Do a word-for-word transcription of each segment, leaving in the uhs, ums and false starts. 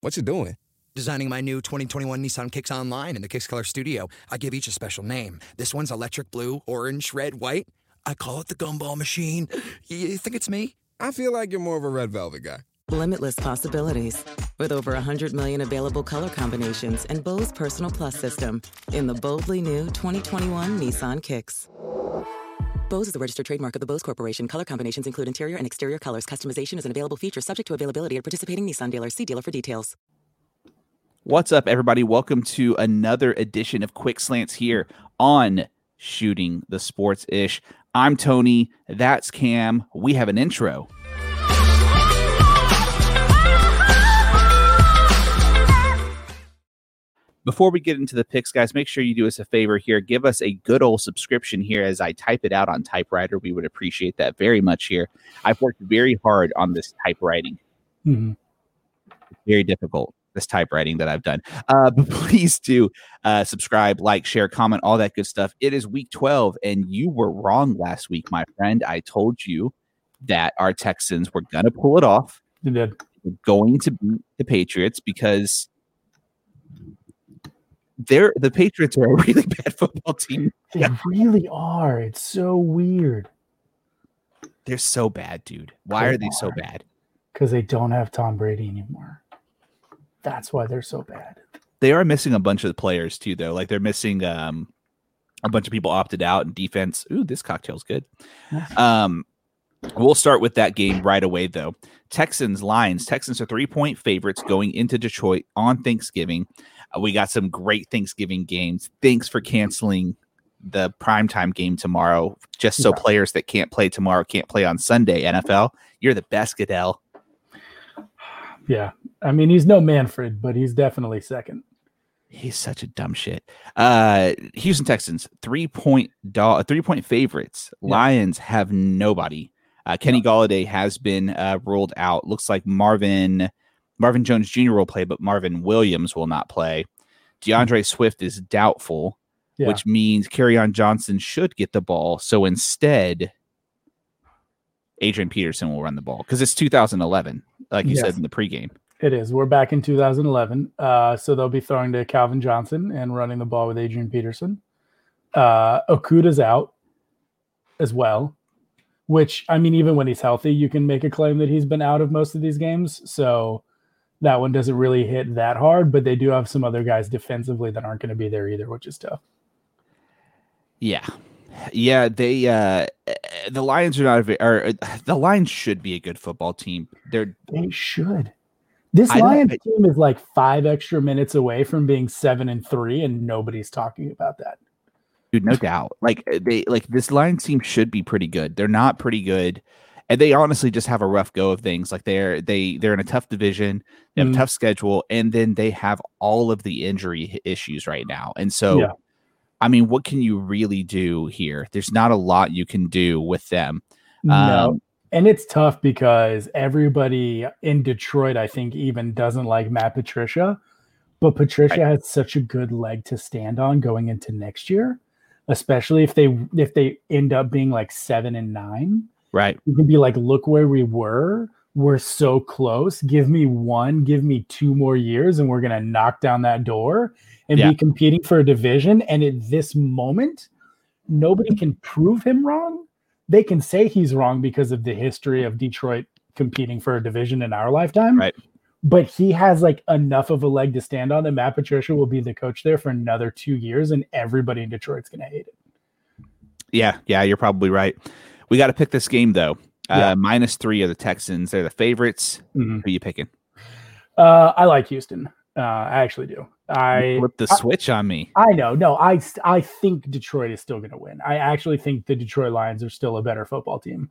What you doing? Designing my new twenty twenty-one Nissan Kicks Online in the Kicks Color Studio. I give each a special name. This one's electric blue, orange, red, white. I call it the Gumball Machine. You think it's me? I feel like you're more of a Red Velvet guy. Limitless possibilities. With over one hundred million available color combinations and Bose Personal Plus system in the boldly new twenty twenty-one Nissan Kicks. Bose is a registered trademark of the Bose Corporation. Color combinations include interior and exterior colors. Customization is an available feature subject to availability at participating Nissan dealers. See dealer for details. What's up, everybody? Welcome to another edition of Quick Slants here on Shooting the Sports Ish. I'm Tony. That's Cam. We have an intro. Before we get into the picks, guys, make sure you do us a favor here. Give us a good old subscription here as I type it out on typewriter. We would appreciate that very much here. I've worked very hard on this typewriting. Mm-hmm. Very difficult, this typewriting that I've done. Uh, but please do uh, subscribe, like, share, comment, all that good stuff. It is week twelve, and you were wrong last week, my friend. I told you that our Texans were going to pull it off. You did. We're going to beat the Patriots because they're the Patriots are a really bad football team. They yeah. really are. It's so weird. They're so bad, dude. Why they are they are. so bad? Because they don't have Tom Brady anymore. That's why they're so bad. They are missing a bunch of the players too, though. Like they're missing um, a bunch of people opted out in defense. Ooh, this cocktail's good. um, we'll start with that game right away, though. Texans, Lions. Texans are three-point favorites going into Detroit on Thanksgiving. Uh, we got some great Thanksgiving games. Thanks for canceling the primetime game tomorrow, just so yeah. players that can't play tomorrow can't play on Sunday. N F L, you're the best, Goodell. Yeah, I mean, he's no Manfred, but he's definitely second. He's such a dumb shit. Uh, Houston Texans, three-point do- three-point favorites. Yeah. Lions have nobody. Uh, Kenny yeah. Golladay has been uh, ruled out. Looks like Marvin Marvin Jones Junior will play, but Marvin Williams will not play. DeAndre mm-hmm. Swift is doubtful, yeah. which means Kerryon Johnson should get the ball. So instead, Adrian Peterson will run the ball because it's two thousand eleven, like you yes. said in the pregame. It is. We're back in two thousand eleven. Uh, so they'll be throwing to Calvin Johnson and running the ball with Adrian Peterson. Uh, Okuda's out as well, which, I mean, even when he's healthy, you can make a claim that he's been out of most of these games. So that one doesn't really hit that hard, but they do have some other guys defensively that aren't going to be there either, which is tough. Yeah. Yeah, they uh, the Lions are not a, or the Lions should be a good football team. They're they should. This I Lions I, team is like five extra minutes away from being seven and three, and nobody's talking about that. Dude, no doubt. Like they like this Lions team should be pretty good. They're not pretty good, and they honestly just have a rough go of things. Like they're they they're in a tough division, they have mm-hmm. a tough schedule, and then they have all of the injury issues right now, and so. Yeah. I mean, what can you really do here? There's not a lot you can do with them. No, um, and it's tough because everybody in Detroit, I think, even doesn't like Matt Patricia. But Patricia right. has such a good leg to stand on going into next year, especially if they if they end up being like seven and nine. Right. You can be like, look where we were. We're so close. Give me one, give me two more years, and we're going to knock down that door and yeah. be competing for a division. And at this moment, nobody can prove him wrong. They can say he's wrong because of the history of Detroit competing for a division in our lifetime. Right. But he has like enough of a leg to stand on that Matt Patricia will be the coach there for another two years, and everybody in Detroit's going to hate it. Yeah, yeah, you're probably right. We got to pick this game, though. Yeah. Uh, minus three of the Texans. They're the favorites. Mm-hmm. Who are you picking? Uh, I like Houston. Uh, I actually do. I flip the switch I, on me. I know. No, I I think Detroit is still going to win. I actually think the Detroit Lions are still a better football team.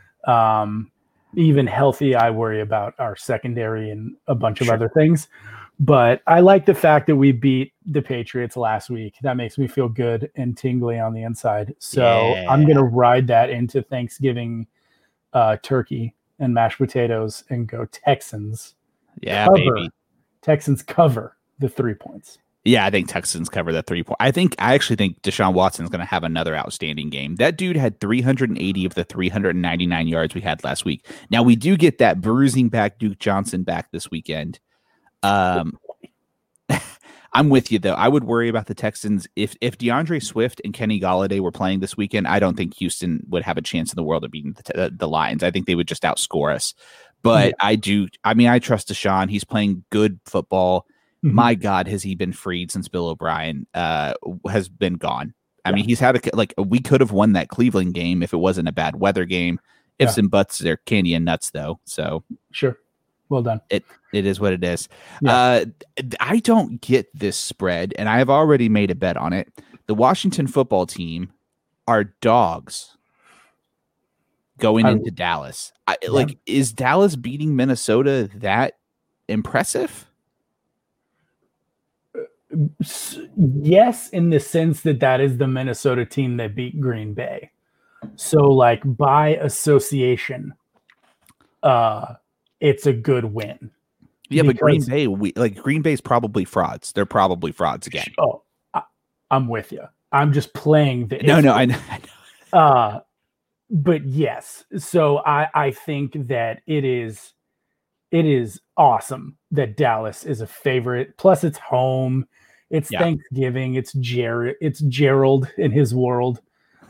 Um, even healthy, I worry about our secondary and a bunch of sure. other things. But I like the fact that we beat the Patriots last week. That makes me feel good and tingly on the inside. So yeah. I'm going to ride that into Thanksgiving uh, turkey and mashed potatoes and go Texans. Yeah, cover. baby. Texans cover the three points. Yeah, I think Texans cover the three point. I think I actually think Deshaun Watson is going to have another outstanding game. That dude had three hundred eighty of the three hundred ninety-nine yards we had last week. Now we do get that bruising back Duke Johnson back this weekend. Um, I'm with you though. I would worry about the Texans if if DeAndre Swift and Kenny Golladay were playing this weekend. I don't think Houston would have a chance in the world of beating the, the Lions. I think they would just outscore us. But yeah. I do. I mean, I trust Deshaun. He's playing good football. Mm-hmm. My God, has he been freed since Bill O'Brien uh, has been gone? I yeah. mean, he's had a like we could have won that Cleveland game if it wasn't a bad weather game. Ifs yeah. and buts, they're candy and nuts though. So sure. Well done. It it is what it is. Yeah. Uh, I don't get this spread, and I have already made a bet on it. The Washington football team are dogs going I, into Dallas. I, yeah. Like, is Dallas beating Minnesota that impressive? Yes, in the sense that that is the Minnesota team that beat Green Bay. So, like, by association, uh. it's a good win. Yeah, but Green Bay, we like Green Bay's probably frauds. They're probably frauds again. Oh, I, I'm with you. I'm just playing the. No, no, I know. I know. Uh, but yes, so I I think that it is, it is awesome that Dallas is a favorite. Plus, it's home. It's yeah. Thanksgiving. It's Jared. It's Gerald in his world,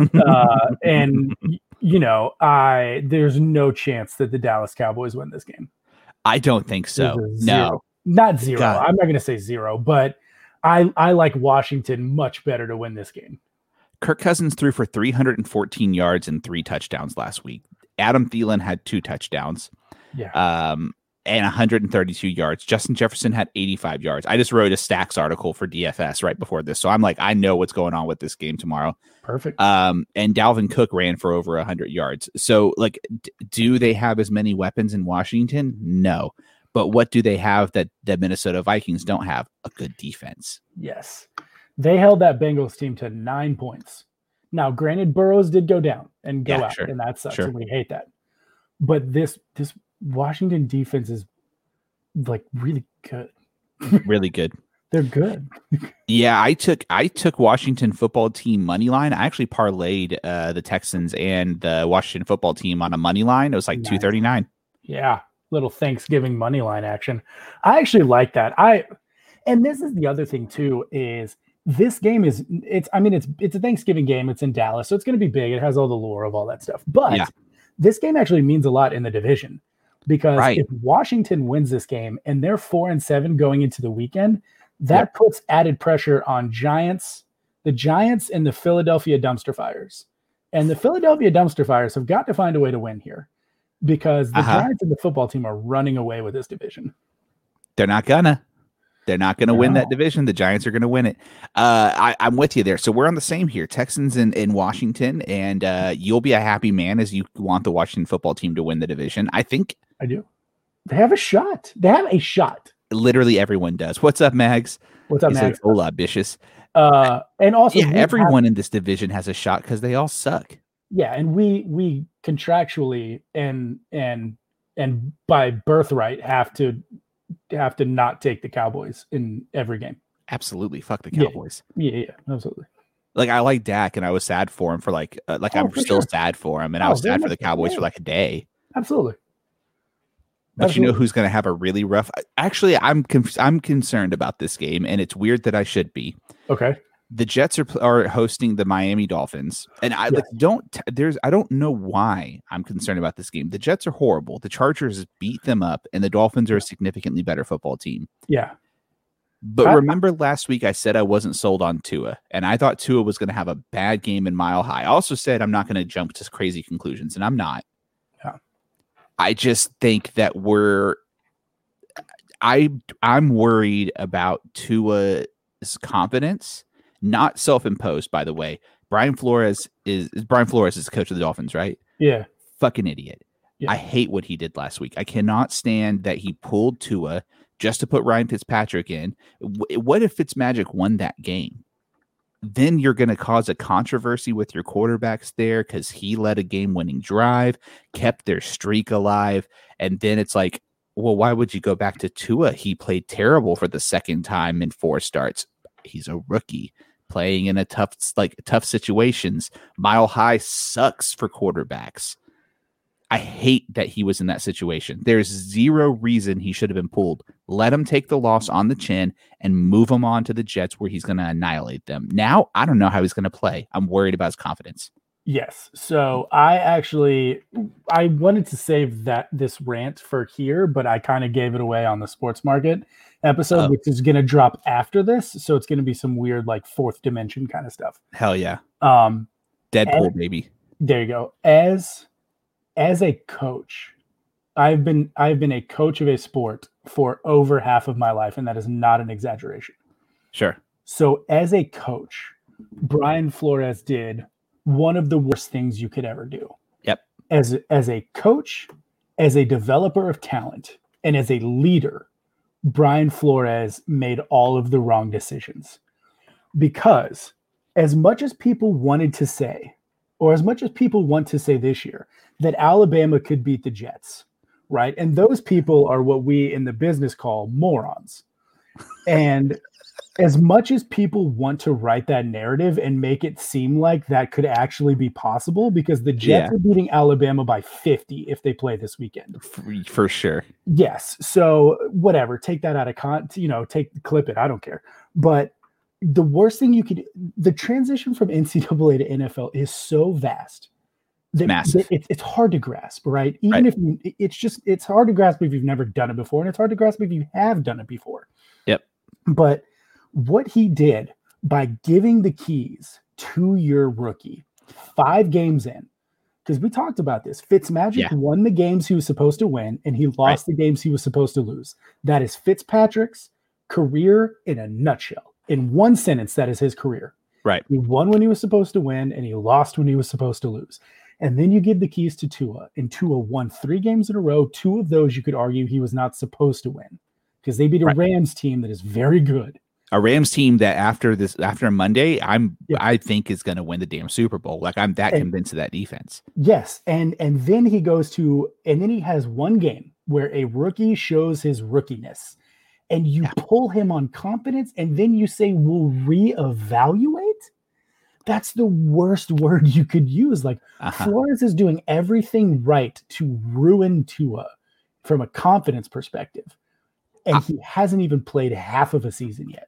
uh, and. You know, I there's no chance that the Dallas Cowboys win this game. I don't think so. No, not zero. God. I'm not going to say zero, but I I like Washington much better to win this game. Kirk Cousins threw for three hundred fourteen yards and three touchdowns last week. Adam Thielen had two touchdowns. Yeah. Um, and one hundred thirty-two yards. Justin Jefferson had eighty-five yards. I just wrote a Stacks article for D F S right before this, so I'm like, I know what's going on with this game tomorrow. Perfect. Um, and Dalvin Cook ran for over one hundred yards. So, like, d- do they have as many weapons in Washington? No. But what do they have that the Minnesota Vikings don't have? A good defense. Yes. They held that Bengals team to nine points. Now, granted, Burrows did go down and go yeah, out, sure. and that sucks, sure. and we hate that. But this this Washington defense is, like, really good. Really good. They're good. Yeah, I took I took Washington football team money line. I actually parlayed uh, the Texans and the Washington football team on a money line. It was like nice. two thirty-nine. Yeah, little Thanksgiving money line action. I actually like that. I and this is the other thing too is this game is it's I mean it's it's a Thanksgiving game. It's in Dallas, so it's going to be big. It has all the lore of all that stuff. But yeah. this game actually means a lot in the division because right. if Washington wins this game and they're four and seven going into the weekend. That yep. puts added pressure on Giants, the Giants, and the Philadelphia Dumpster Fires. And the Philadelphia Dumpster Fires have got to find a way to win here because the uh-huh. Giants and the football team are running away with this division. They're not gonna. They're not going to no. win that division. The Giants are going to win it. Uh, I, I'm with you there. So we're on the same here. Texans in, in Washington, and uh, you'll be a happy man as you want the Washington football team to win the division. I think. I do. They have a shot. They have a shot. Literally everyone does. What's up, Mags? What's up, He's Mags? Like, hola, bitches. Uh, and also, yeah, everyone have, in this division has a shot because they all suck. Yeah, and we we contractually and and and by birthright have to have to not take the Cowboys in every game. Absolutely, fuck the Cowboys. Yeah, yeah, yeah absolutely. Like I like Dak, and I was sad for him for like uh, like oh, I'm still sure. sad for him, and oh, I was sad for the Cowboys for like a day. Absolutely. But Absolutely. you know who's going to have a really rough? Actually, I'm conf- I'm concerned about this game, and it's weird that I should be. Okay. The Jets are are hosting the Miami Dolphins, and I yes. like, don't there's I don't know why I'm concerned about this game. The Jets are horrible. The Chargers beat them up, and the Dolphins are a significantly better football team. Yeah. But I, remember last week I said I wasn't sold on Tua, and I thought Tua was going to have a bad game in Mile High. I also said I'm not going to jump to crazy conclusions, and I'm not. Yeah. I just think that we're I I'm worried about Tua's confidence, not self-imposed, by the way. Brian Flores is, is Brian Flores is the coach of the Dolphins, right? Yeah. Fucking idiot. Yeah. I hate what he did last week. I cannot stand that he pulled Tua just to put Ryan Fitzpatrick in. What if Fitzmagic won that game? Then you're going to cause a controversy with your quarterbacks there because he led a game-winning drive, kept their streak alive, and then it's like, well, why would you go back to Tua? He played terrible for the second time in four starts. He's a rookie playing in a tough, like tough situations. Mile High sucks for quarterbacks. I hate that he was in that situation. There's zero reason he should have been pulled Let him take the loss on the chin and move him on to the Jets where he's going to annihilate them. Now, I don't know how he's going to play. I'm worried about his confidence. Yes. So I actually, I wanted to save that this rant for here, but I kind of gave it away on the Sports Market episode, oh. which is going to drop after this. So it's going to be some weird, like fourth dimension kind of stuff. Hell yeah. Um, Deadpool, as, baby. There you go. As, as a coach, I've been, I've been a coach of a sport for over half of my life. And that is not an exaggeration. Sure. So as a coach, Brian Flores did one of the worst things you could ever do. Yep. As as a coach, as a developer of talent, and as a leader, Brian Flores made all of the wrong decisions. Because as much as people wanted to say, or as much as people want to say this year, that Alabama could beat the Jets, right? And those people are what we in the business call morons. And as much as people want to write that narrative and make it seem like that could actually be possible, because the Jets yeah. are beating Alabama by fifty if they play this weekend. For, for sure. Yes. So whatever, take that out of con, you know, take clip it. I don't care. But the worst thing you could, the transition from N C double A to N F L is so vast. That, Massive. That it, it's hard to grasp, right? Even right. if you, it's just, it's hard to grasp if you've never done it before. And it's hard to grasp if you have done it before. Yep. But what he did by giving the keys to your rookie five games in, because we talked about this, Fitzmagic yeah. won the games he was supposed to win, and he lost right. the games he was supposed to lose. That is Fitzpatrick's career in a nutshell. In one sentence, that is his career. Right. He won when he was supposed to win, and he lost when he was supposed to lose. And then you give the keys to Tua, and Tua won three games in a row. Two of those you could argue he was not supposed to win, because they beat a right. Rams team that is very good. A Rams team that after this, after Monday, I'm, yeah. I think is going to win the damn Super Bowl. Like I'm that and, convinced of that defense. Yes, and and then he goes to, and then he has one game where a rookie shows his rookiness, and you yeah. pull him on confidence, and then you say we'll reevaluate. That's the worst word you could use. Like uh-huh. Flores is doing everything right to ruin Tua from a confidence perspective, and uh, he hasn't even played half of a season yet.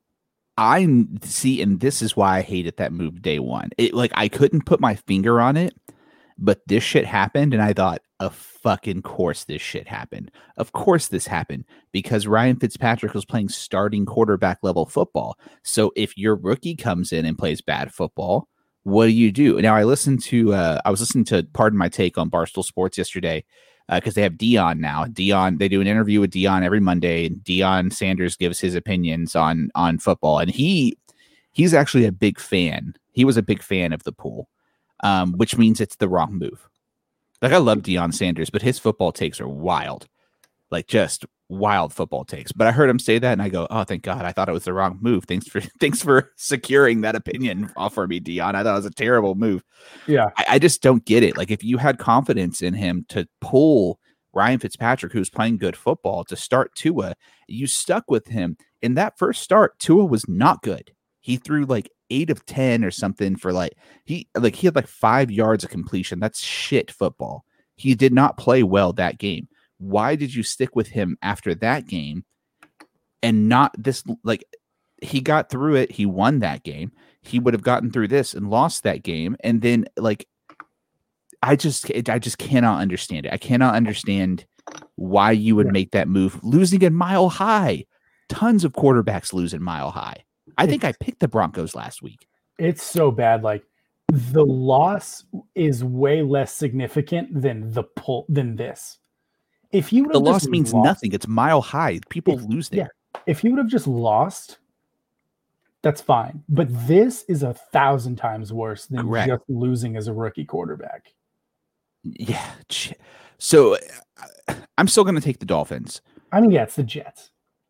I see, and this is why I hated that move day one. It like I couldn't put my finger on it, but this shit happened, and I thought, of fucking course this shit happened. Of course this happened because Ryan Fitzpatrick was playing starting quarterback level football. So if your rookie comes in and plays bad football, what do you do? Now I listened to, uh, I was listening to Pardon My Take on Barstool Sports yesterday. Because uh, they have Dion now. Dion, they do an interview with Dion every Monday, and Dion Sanders gives his opinions on on football. And he he's actually a big fan. He was a big fan of the pool, um, which means it's the wrong move. Like I love Dion Sanders, but his football takes are wild, like just wild football takes. But I heard him say that, and I go, "Oh, thank God! I thought it was the wrong move. Thanks for thanks for securing that opinion for me, Dion. I thought it was a terrible move." Yeah, I, I just don't get it. Like if you had confidence in him to pull Ryan Fitzpatrick, who's playing good football, to start Tua, you stuck with him. In that first start, Tua was not good. He threw like eight of ten or something for like he like he had like five yards of completion. That's shit football. He did not play well that game. Why did you stick with him after that game and not this? Like he got through it. He won that game. He would have gotten through this and lost that game. And then like, I just, I just cannot understand it. I cannot understand why you would make that move losing in Mile High. Tons of quarterbacks lose in Mile High. I think I picked the Broncos last week. It's so bad. Like the loss is way less significant than the pull than this. If you the loss means lost, nothing. It's Mile High. People if, lose there. Yeah. If you would have just lost, that's fine. But this is a thousand times worse than Correct. just losing as a rookie quarterback. Yeah. So I'm still going to take the Dolphins. I mean, yeah, it's the Jets.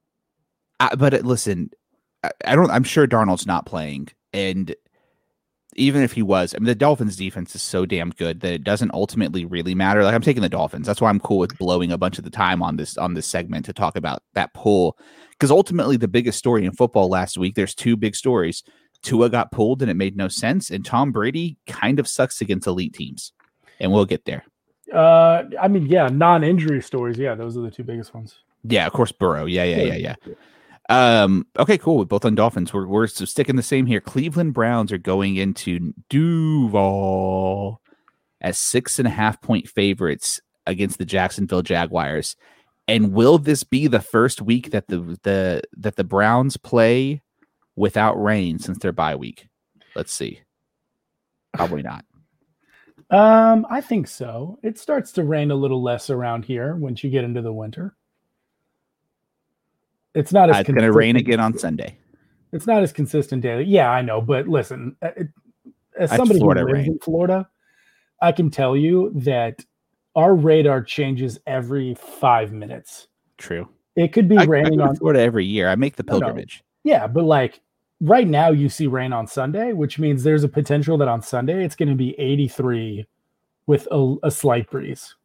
I, but listen, I, I don't. I'm sure Darnold's not playing, and even if he was, I mean, the Dolphins' defense is so damn good that it doesn't ultimately really matter. Like I'm taking the Dolphins. That's why I'm cool with blowing a bunch of the time on this on this segment to talk about that pull, because ultimately the biggest story in football last week. There's two big stories. Tua got pulled and it made no sense, and Tom Brady kind of sucks against elite teams, and we'll get there. Uh, I mean, yeah, non-injury stories. Yeah, those are the two biggest ones. Yeah, of course, Burrow. Yeah, yeah, yeah, yeah. Um, okay, cool. We're both on Dolphins. We're we're sticking the same here. Cleveland Browns are going into Duval as six and a half point favorites against the Jacksonville Jaguars. And will this be the first week that the the that the Browns play without rain since their bye week? Let's see. Probably not. Um, I think so. It starts to rain a little less around here once you get into the winter. It's not as uh, it's going to rain again on Sunday. It's not as consistent daily. Yeah, I know, but listen, it, as somebody who lives rain. in Florida, I can tell you that our radar changes every five minutes. True. It could be I, raining I on Florida every year. I make the pilgrimage. No, no. Yeah, but like right now you see rain on Sunday, which means there's a potential that on Sunday it's going to be eighty-three with a, a slight breeze.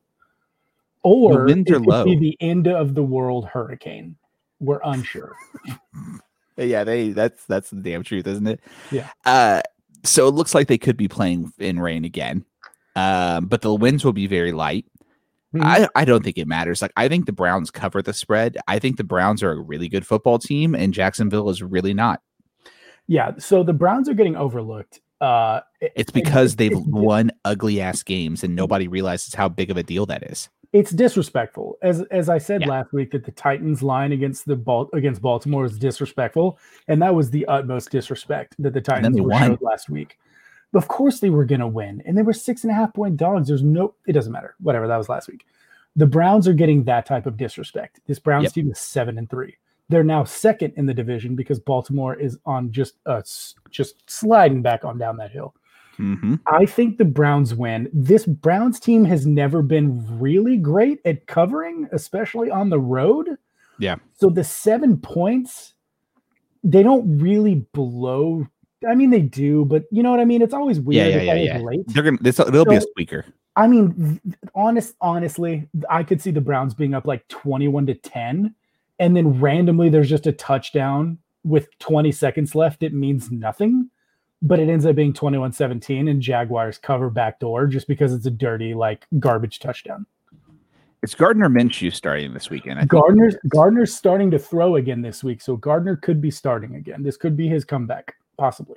Or the winds it are could low. be the end of the world hurricane. We're unsure. Yeah, they that's that's the damn truth, isn't it? Yeah. Uh, so it looks like they could be playing in rain again. Um, but the winds will be very light. Mm-hmm. I, I don't think it matters. Like I think the Browns cover the spread. I think the Browns are a really good football team, and Jacksonville is really not. Yeah, so the Browns are getting overlooked. Uh, it, it's because it, they've it, won ugly ass games, and nobody realizes how big of a deal that is. It's disrespectful, as as I said yeah. last week, that the Titans line against the Bal- against Baltimore is disrespectful, and that was the utmost disrespect that the Titans were showed last week. Of course they were going to win, and they were six and a half point dogs. There's no, it doesn't matter. Whatever, that was last week. The Browns are getting that type of disrespect. This Browns yep. team is seven and three. They're now second in the division because Baltimore is on just uh, just sliding back on down that hill. Mm-hmm. I think the Browns win. This Browns team has never been really great at covering, especially on the road. Yeah. So the seven points, they don't really blow. I mean, they do, but you know what I mean? It's always weird. Yeah, yeah, it's yeah, always yeah. late. They're gonna. This, it'll so, be a squeaker. I mean, honest, honestly, I could see the Browns being up like twenty-one to ten, and then randomly there's just a touchdown with twenty seconds left. It means nothing. But it ends up being twenty-one seventeen and Jaguars cover backdoor just because it's a dirty, like, garbage touchdown. It's Gardner Minshew starting this weekend. I Gardner's Gardner's starting to throw again this week, so Gardner could be starting again. This could be his comeback, possibly.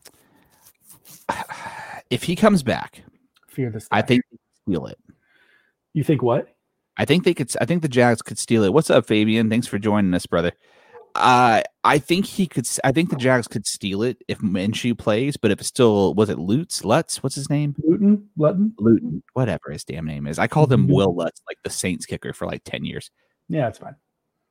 If he comes back, fear the I think they could steal it. You think what? I think they could. I think the Jags could steal it. What's up, Fabian? Thanks for joining us, brother. Uh, I think he could. I think the Jags could steal it if Minshew plays, but if it's still, was it Lutz? Lutz? What's his name? Luton? Luton? Luton. Whatever his damn name is. I called him Will Lutz, like the Saints kicker, for like ten years. Yeah, that's fine.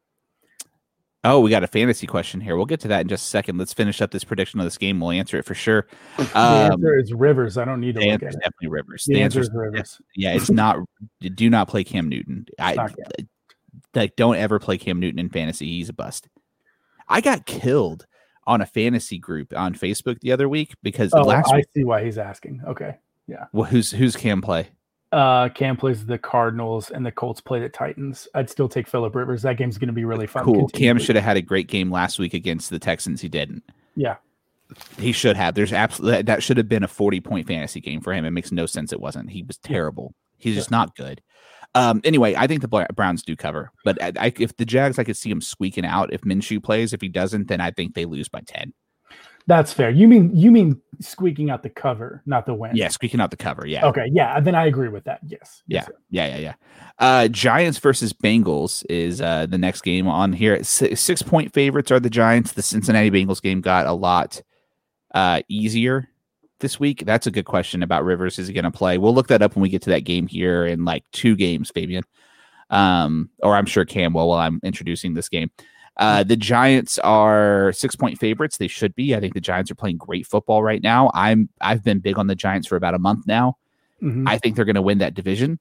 Oh, we got a fantasy question here. We'll get to that in just a second. Let's finish up this prediction of this game. We'll answer it for sure. The um, answer is Rivers. I don't need to the look answer at is it. definitely Rivers. The, the answer is Rivers. Yeah, it's not. Do not play Cam Newton. I like. Don't ever play Cam Newton in fantasy. He's a bust. I got killed on a fantasy group on Facebook the other week because oh, last I week, see why he's asking. Okay, yeah. Well, who's who's Cam play? Uh, Cam plays the Cardinals and the Colts play the Titans. I'd still take Phillip Rivers. That game's going to be really fun. Cool. Cam should have had a great game last week against the Texans. He didn't. Yeah, he should have. There's absolutely that should have been a forty point fantasy game for him. It makes no sense. It wasn't. He was terrible. He's just not good. Um, anyway, I think the Browns do cover, but I, I, if the Jags, I could see him squeaking out. If Minshew plays, if he doesn't, then I think they lose by ten. That's fair. You mean you mean squeaking out the cover, not the win? Yeah, squeaking out the cover. Yeah. Okay. Yeah. Then I agree with that. Yes. Yeah. Yes, yeah. Yeah. Yeah. Uh, Giants versus Bengals is uh, the next game on here. Six, six point favorites are the Giants. The Cincinnati Bengals game got a lot uh, easier this week. That's a good question about Rivers. Is he going to play? We'll look that up when we get to that game here in like two games, Fabian. Um, or I'm sure Cam will while I'm introducing this game. Uh, the Giants are six point favorites. They should be. I think the Giants are playing great football right now. I'm I've been big on the Giants for about a month now. Mm-hmm. I think they're going to win that division.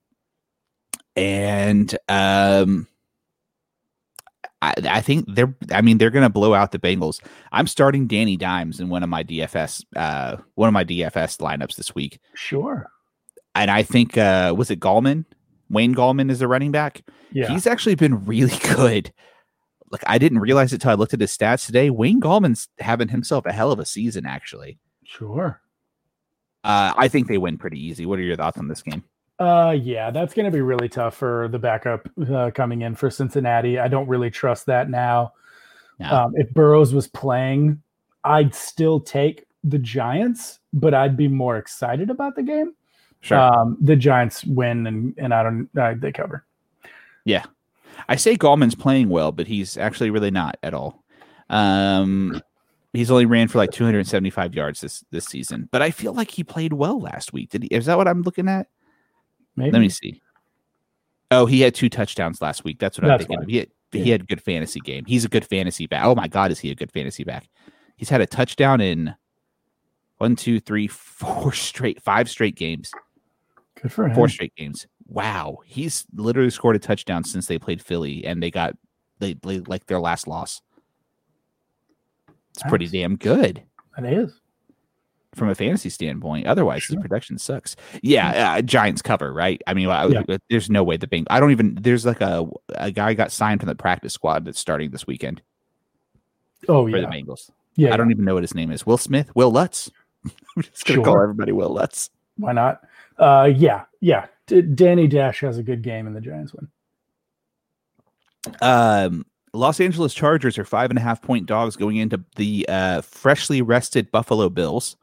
And um, I, I think they're, I mean, they're going to blow out the Bengals. I'm starting Danny Dimes in one of my D F S, uh, one of my D F S lineups this week. Sure. And I think, uh, was it Gallman? Wayne Gallman is the running back. Yeah. He's actually been really good. Like, I didn't realize it till I looked at his stats today. Wayne Gallman's having himself a hell of a season, actually. Sure. Uh, I think they win pretty easy. What are your thoughts on this game? Uh, yeah, that's going to be really tough for the backup uh, coming in for Cincinnati. I don't really trust that now. No. Um, if Burrows was playing, I'd still take the Giants, but I'd be more excited about the game. Sure. Um, the Giants win, and and I don't uh, they cover. Yeah, I say Gallman's playing well, but he's actually really not at all. Um, he's only ran for like two hundred seventy-five yards this this season, but I feel like he played well last week. Did he? Is that what I'm looking at? Maybe. Let me see. Oh, he had two touchdowns last week. That's what I'm That's thinking why. of. He had, Yeah. he had a good fantasy game. He's a good fantasy back. Oh my God, is he a good fantasy back? He's had a touchdown in one, two, three, four straight, five straight games. Good for him. Four straight games. Wow, he's literally scored a touchdown since they played Philly, and they got they played like their last loss. It's pretty Nice. damn good It is. from a fantasy standpoint. Otherwise, Sure. his production sucks. Yeah, uh, Giants cover, right? I mean, I, Yeah. there's no way the Bengals. I don't even. There's like a a guy got signed from the practice squad that's starting this weekend Oh for yeah. the Bengals. Yeah. I don't even know what his name is. Will Smith, Will Lutz. I'm just gonna Sure. call everybody Will Lutz. Why not? Uh, yeah. Yeah. D- Danny Dash has a good game, and the Giants win. Um, Los Angeles Chargers are five and a half point dogs going into the uh, freshly rested Buffalo Bills.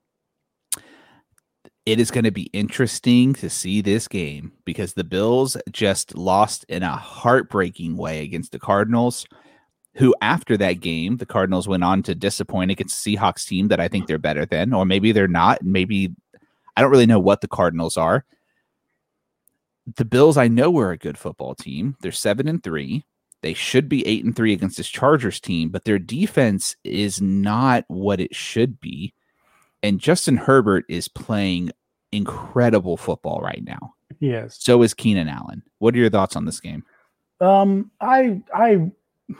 It is going to be interesting to see this game because the Bills just lost in a heartbreaking way against the Cardinals, who after that game, the Cardinals went on to disappoint against the Seahawks team that I think they're better than, or maybe they're not. Maybe I don't really know what the Cardinals are. The Bills, I know, are a good football team. They're seven and three. They should be eight and three against this Chargers team, but their defense is not what it should be. And Justin Herbert is playing incredible football right now. Yes. So is Keenan Allen. What are your thoughts on this game? Um, I I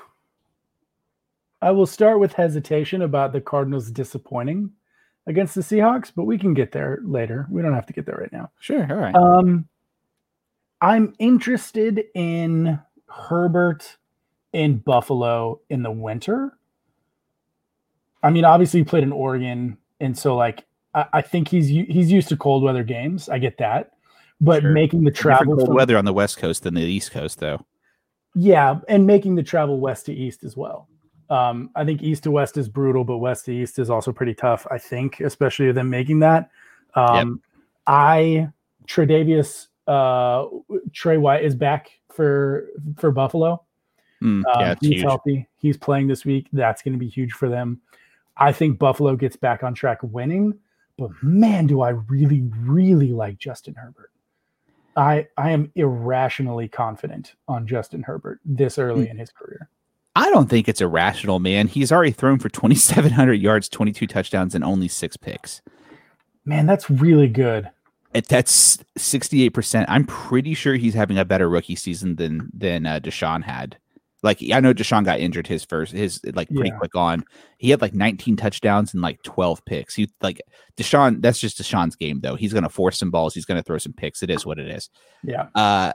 I will start with hesitation about the Cardinals disappointing against the Seahawks, but we can get there later. We don't have to get there right now. Sure. All right. Um, I'm interested in Herbert in Buffalo in the winter. I mean, obviously, he played in Oregon, and so like I, I think he's u- he's used to cold weather games. I get that, but Sure. making the Different travel cold from- weather on the West Coast than the East Coast, though. yeah, and making the travel west to east as well. Um, I think east to west is brutal, but west to east is also pretty tough. I think, especially them making that. Um, I Tre'Davious uh, Trey White is back for for Buffalo. Mm, Um, yeah, it's he's huge. healthy. He's playing this week. That's going to be huge for them. I think Buffalo gets back on track winning, but man, do I really, really like Justin Herbert. I I am irrationally confident on Justin Herbert this early Hmm. in his career. I don't think it's irrational, man. He's already thrown for twenty-seven hundred yards, twenty-two touchdowns, and only six picks. Man, that's really good. It, that's sixty-eight percent. I'm pretty sure he's having a better rookie season than than uh, Deshaun had. Like, I know Deshaun got injured his first, his like pretty Yeah. quick on. He had like nineteen touchdowns and like twelve picks. He like Deshaun. That's just Deshaun's game, though. He's going to force some balls. He's going to throw some picks. It is what it is. Yeah. Uh,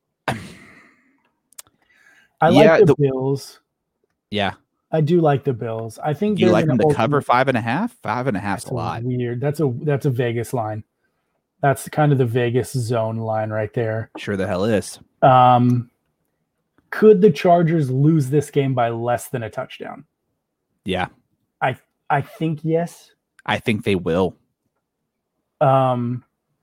I Yeah, like the, the- Bills. yeah. I do like the Bills. I think Do you they're like gonna him to cover ultimate- five and a half? Five and a half's That's a lot. weird. That's a that's a Vegas line. That's kind of the Vegas zone line right there. Sure the hell is. Um, could the Chargers lose this game by less than a touchdown? Yeah, I I think yes. I think they will. Um,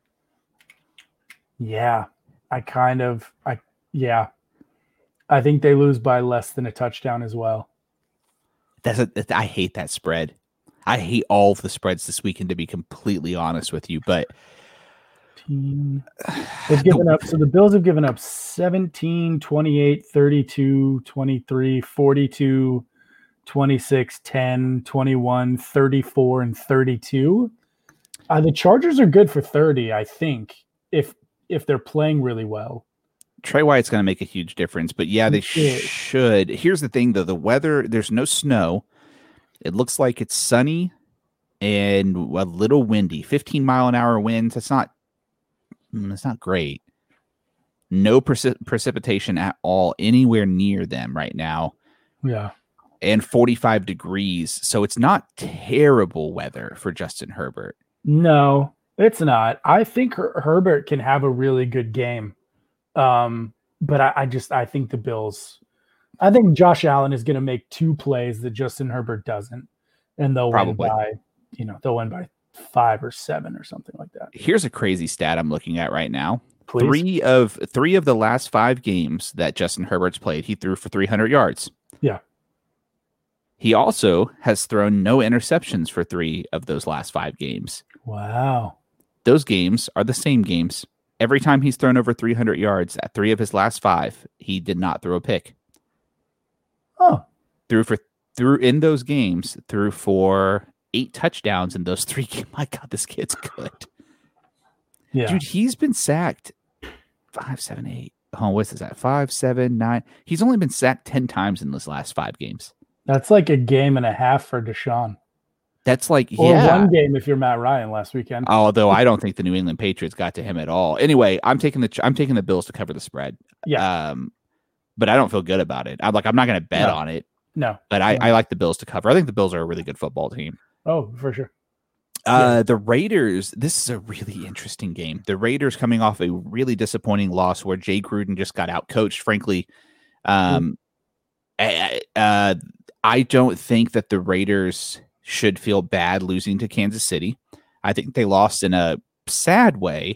yeah, I kind of I yeah, I think they lose by less than a touchdown as well. That's a, that- I hate that spread. I hate all of the spreads this weekend, to be completely honest with you. But Team- They've given up. So the Bills have given up seventeen, twenty-eight, thirty-two, twenty-three, forty-two, twenty-six, ten, twenty-one, thirty-four, and thirty-two. Uh, the Chargers are good for thirty, I think, if if they're playing really well. Trey White's going to make a huge difference. But yeah, they Yeah. should. Here's the thing, though: the weather. There's no snow. It looks like it's sunny and a little windy. fifteen mile an hour winds. That's not. mm, It's not great. No preci- precipitation at all anywhere near them right now. Yeah. And forty-five degrees. So it's not terrible weather for Justin Herbert. No. It's not. I think Her- Herbert can have a really good game. Um, but I, I just I think the Bills I think Josh Allen is going to make two plays that Justin Herbert doesn't, and they'll Probably. win by, you know, they'll win by five or seven or something like that. Here's a crazy stat I'm looking at right now. Please. Three of three of the last five games that Justin Herbert's played, he threw for three hundred yards. Yeah. He also has thrown no interceptions for three of those last five games. Wow. Those games are the same games. Every time he's thrown over three hundred yards, at three of his last five, he did not throw a pick. Oh. Threw for threw in those games, threw for eight touchdowns in those three games. My God, this kid's good. Yeah. Dude, he's been sacked five, seven, eight. Oh, what's this at? Five, seven, nine. He's only been sacked ten times in those last five games. That's like a game and a half for Deshaun. That's like, Or yeah. one game if you're Matt Ryan last weekend. Although I don't think the New England Patriots got to him at all. Anyway, I'm taking the I'm taking the Bills to cover the spread. Yeah. Um, but I don't feel good about it. I'm like, I'm not going to bet No. on it. No. But I, No. I like the Bills to cover. I think the Bills are a really good football team. Oh, for sure. Uh, Yeah. The Raiders, this is a really interesting game. The Raiders coming off a really disappointing loss where Jay Gruden just got out coached, frankly. Um, I, uh, I don't think that the Raiders should feel bad losing to Kansas City. I think they lost in a sad way,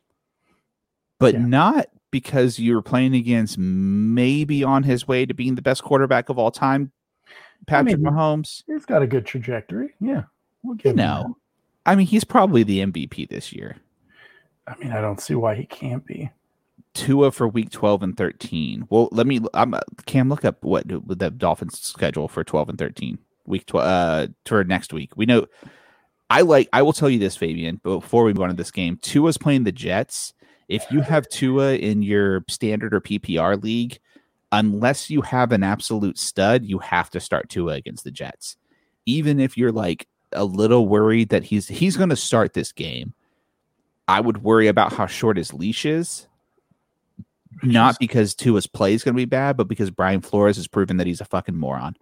but Yeah. not because you were playing against maybe on his way to being the best quarterback of all time, Patrick mean, Mahomes. He's got a good trajectory. Yeah. We'll You give him know, I mean, he's probably the M V P this year. that. I mean, I don't see why he can't be. Tua for week twelve and thirteen. Well, let me, I'm, Cam, look up what the Dolphins schedule for twelve and thirteen week twelve, uh, for next week. We know, I like, I will tell you this, Fabian, but before we go into this game, Tua's playing the Jets. If you have Tua in your standard or P P R league, unless you have an absolute stud, you have to start Tua against the Jets. Even if you're like a little worried that he's, he's going to start this game, I would worry about how short his leash is. Not because Tua's play is going to be bad, but because Brian Flores has proven that he's a fucking moron.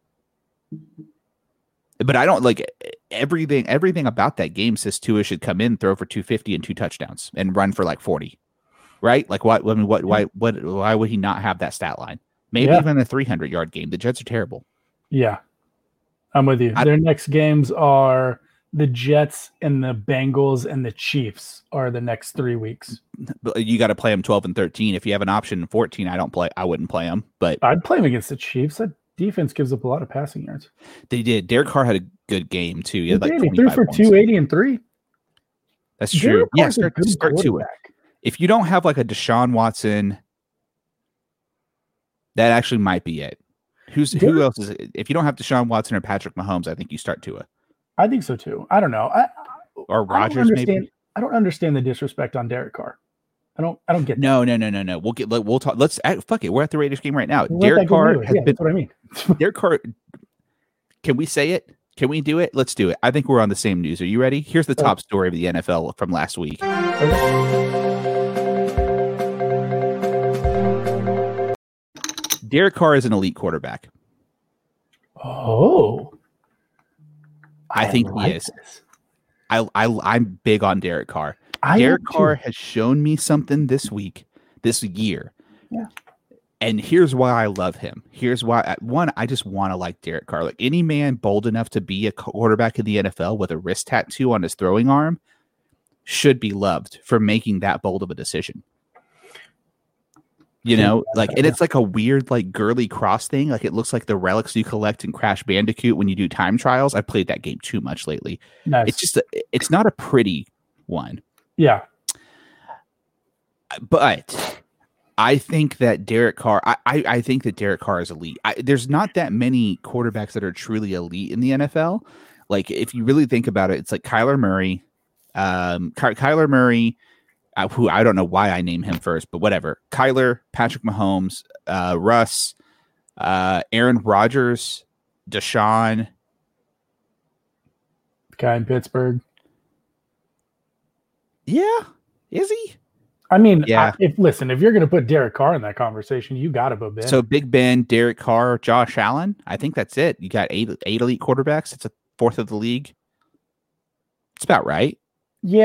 But I don't like everything. Everything about that game says Tua should come in, throw for two fifty and two touchdowns, and run for like forty. Right? Like what? I mean, what? Why? What? Why would he not have that stat line? Maybe Yeah. even a three hundred yard game. The Jets are terrible. Yeah. I'm with you. I- Their next games are the Jets and the Bengals and the Chiefs are the next three weeks. But you got to play them twelve and thirteen. If you have an option in fourteen, I don't play. I wouldn't play them. But I'd play them against the Chiefs. That defense gives up a lot of passing yards. they did. Derek Carr had a good game too. He He, had like did. He threw twenty-five for points. two eighty and three. That's true. Derek Yeah, Carr's a start, good start Tua. quarterback. If you don't have like a Deshaun Watson, that actually might be it. Who's who Derek- else is it? If you don't have Deshaun Watson or Patrick Mahomes, I think you start Tua I think so too. I don't know. I, or I don't Rodgers understand. maybe. I don't understand the disrespect on Derek Carr. I don't. I don't get. No, no, no, no, no. We'll get. We'll talk. Let's uh, fuck it. We're at the Raiders game right now. We're at Derek that game Carr anyway. has Yeah, been. that's what I mean. Derek Carr. Can we say it? Can we do it? Let's do it. I think we're on the same news. Are you ready? Here's the top story of the N F L from last week. Derek Carr is an elite quarterback. Oh, I think he like is. this. I, I I'm big on Derek Carr. I Derek am too. Carr has shown me something this week, this year. Yeah. And here's why I love him. Here's why. I, one, I just want to like Derek Carr. Like any man bold enough to be a quarterback in the N F L with a wrist tattoo on his throwing arm should be loved for making that bold of a decision. You know, like, and it's like a weird, like, girly cross thing. Like, it looks like the relics you collect in Crash Bandicoot when you do time trials. I played that game too much lately. Nice. It's just, a, it's not a pretty one. yeah. But I think that Derek Carr, I, I, I think that Derek Carr is elite. I, there's not that many quarterbacks that are truly elite in the N F L. Like, if you really think about it, it's like Kyler Murray, um, Ky- Kyler Murray, uh, who I don't know why I name him first, but whatever. Kyler, Patrick Mahomes, uh, Russ, uh, Aaron Rodgers, Deshaun. The guy in Pittsburgh. Yeah, is he? I mean, Yeah. I, if listen, if you're going to put Derek Carr in that conversation, you got to put Ben. So Big Ben, Derek Carr, Josh Allen. I think that's it. You got eight eight elite quarterbacks. It's a fourth of the league. It's about right. yeah,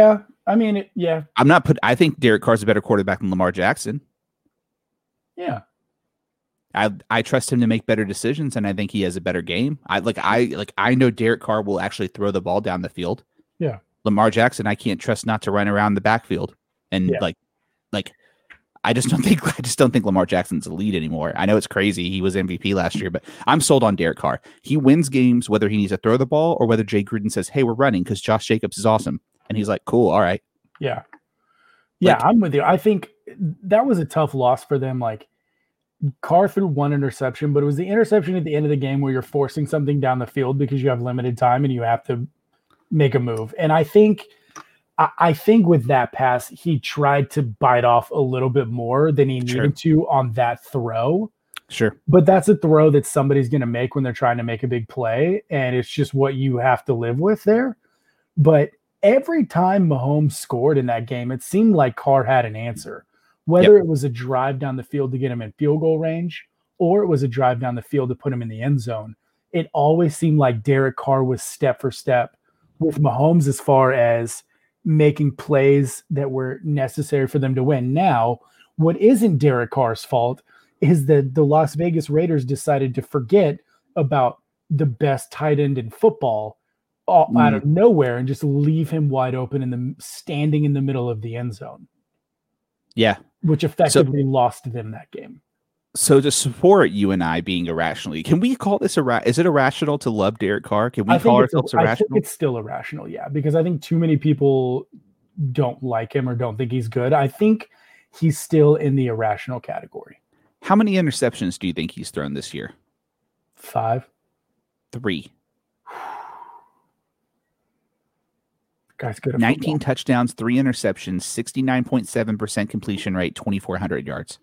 I mean, it, yeah, I'm not put. I think Derek Carr's a better quarterback than Lamar Jackson. yeah. I I trust him to make better decisions, and I think he has a better game. I like I like I know Derek Carr will actually throw the ball down the field. Yeah. Lamar Jackson, I can't trust not to run around the backfield. And Yeah. like like I just don't think I just don't think Lamar Jackson's the lead anymore. I know it's crazy. He was M V P last year, but I'm sold on Derek Carr. He wins games whether he needs to throw the ball or whether Jay Gruden says, "Hey, we're running because Josh Jacobs is awesome," and he's like, "Cool, all right." Yeah. Yeah, Like- I'm with you. I think that was a tough loss for them. Like Carr threw one interception, but it was the interception at the end of the game where you're forcing something down the field because you have limited time and you have to make a move. And I think I, I think with that pass, he tried to bite off a little bit more than he needed Sure. to on that throw. Sure. But that's a throw that somebody's going to make when they're trying to make a big play, and it's just what you have to live with there. But every time Mahomes scored in that game, it seemed like Carr had an answer, whether Yep. it was a drive down the field to get him in field goal range or it was a drive down the field to put him in the end zone. It always seemed like Derek Carr was step for step with Mahomes as far as making plays that were necessary for them to win. Now, what isn't Derek Carr's fault is that the Las Vegas Raiders decided to forget about the best tight end in football all, Mm. out of nowhere and just leave him wide open in the standing in the middle of the end zone, Yeah. which effectively lost them that game. So to support you and I being irrationally, can we call this irra- is it irrational to love Derek Carr? Can we I call think, it's, ourselves I think irrational? it's still irrational, yeah, because I think too many people don't like him or don't think he's good. I think he's still in the irrational category. How many interceptions do you think he's thrown this year? Five. Three. Guy's good at nineteen football. touchdowns, three interceptions, sixty-nine point seven percent completion rate, twenty-four hundred yards.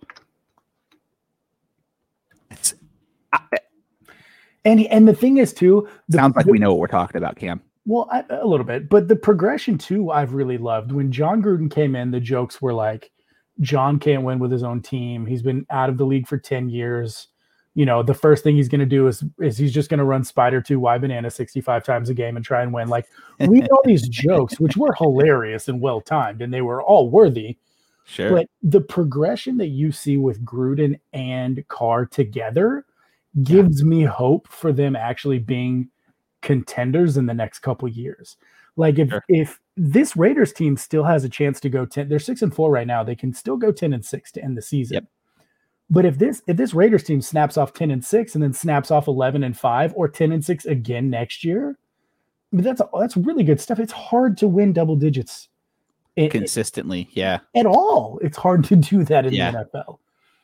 It's, I, And and the thing is too, the, sounds like the- we know what we're talking about, Cam. Well, I, a little bit, but the progression too, I've really loved. When John Gruden came in, the jokes were like, John can't win with his own team. He's been out of the league for ten years. You know, the first thing he's going to do is is he's just going to run Spider two Y Banana sixty-five times a game and try and win. Like, we know these jokes, which were hilarious and well timed, and they were all worthy. Sure. But the progression that you see with Gruden and Carr together gives me hope for them actually being contenders in the next couple years. Like if Sure. if this Raiders team still has a chance to go ten, they're six and four right now. They can still go ten and six to end the season. Yep. But if this if this Raiders team snaps off ten and six and then snaps off eleven and five or ten and six again next year, I mean, that's that's really good stuff. It's hard to win double digits in- Consistently, yeah. at all. It's hard to do that in Yeah. the N F L.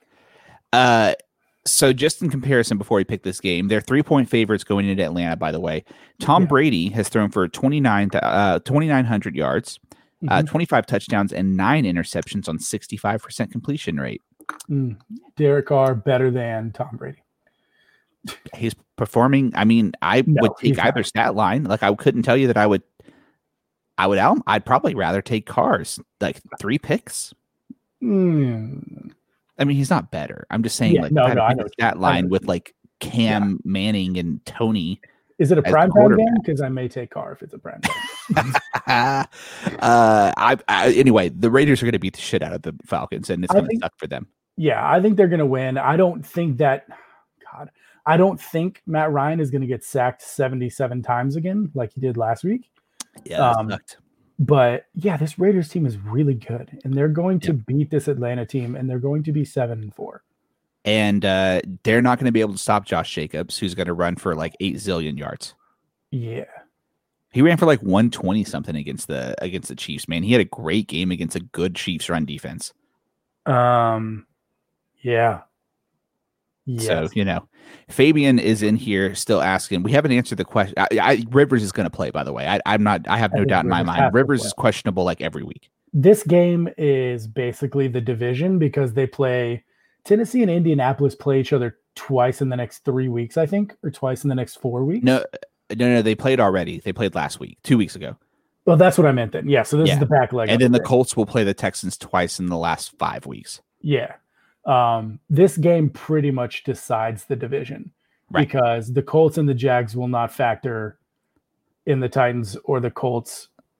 Uh, so just in comparison, before we pick this game, they're three point favorites going into Atlanta. By the way, Tom Yeah. Brady has thrown for twenty-nine, uh, twenty-nine hundred yards, uh, Mhm. twenty-five touchdowns, and nine interceptions on sixty-five percent completion rate. Mm. Derek Carr better than Tom Brady. He's performing. I mean, I No, would he's take either not. stat line. Like I couldn't tell you that I would. I would. I'll- I'd probably rather take Carr's like three picks. Mm. I mean, he's not better. I'm just saying, Yeah, like, no, if I had no, to I pick know a what you- stat I know line what with you like Cam Manning and Tony. Is it a As prime time quarterback. game? Because I may take Carr if it's a prime time. uh, I, I anyway, the Raiders are going to beat the shit out of the Falcons, and it's I going to think- suck for them. Yeah, I think they're going to win. I don't think that. God, I don't think Matt Ryan is going to get sacked seventy-seven times again like he did last week. Yeah, that um, sucked. But yeah, this Raiders team is really good, and they're going to beat this Atlanta team, and they're going to be seven and four. And uh, they're not going to be able to stop Josh Jacobs, who's going to run for like eight zillion yards. Yeah, He ran for like one twenty something against the against the Chiefs. Man, he had a great game against a good Chiefs run defense. um, yeah, yes. So you know, Fabian is in here still asking. We haven't answered the question. I, I, Rivers is going to play, by the way. I, I'm not. I have I no think doubt in my Rivers has mind. to Rivers play. is questionable like every week. This game is basically the division because they play Tennessee and Indianapolis play each other twice in the next three weeks, I think, or twice in the next four weeks. No, no, no. They played already. They played last week, two weeks ago. Well, that's what I meant then. Yeah, so this Yeah. is the back leg. And of then the thing. Colts will play the Texans twice in the last five weeks. Yeah. Um, this game pretty much decides the division Right. because the Colts and the Jags will not factor in the Titans or the Colts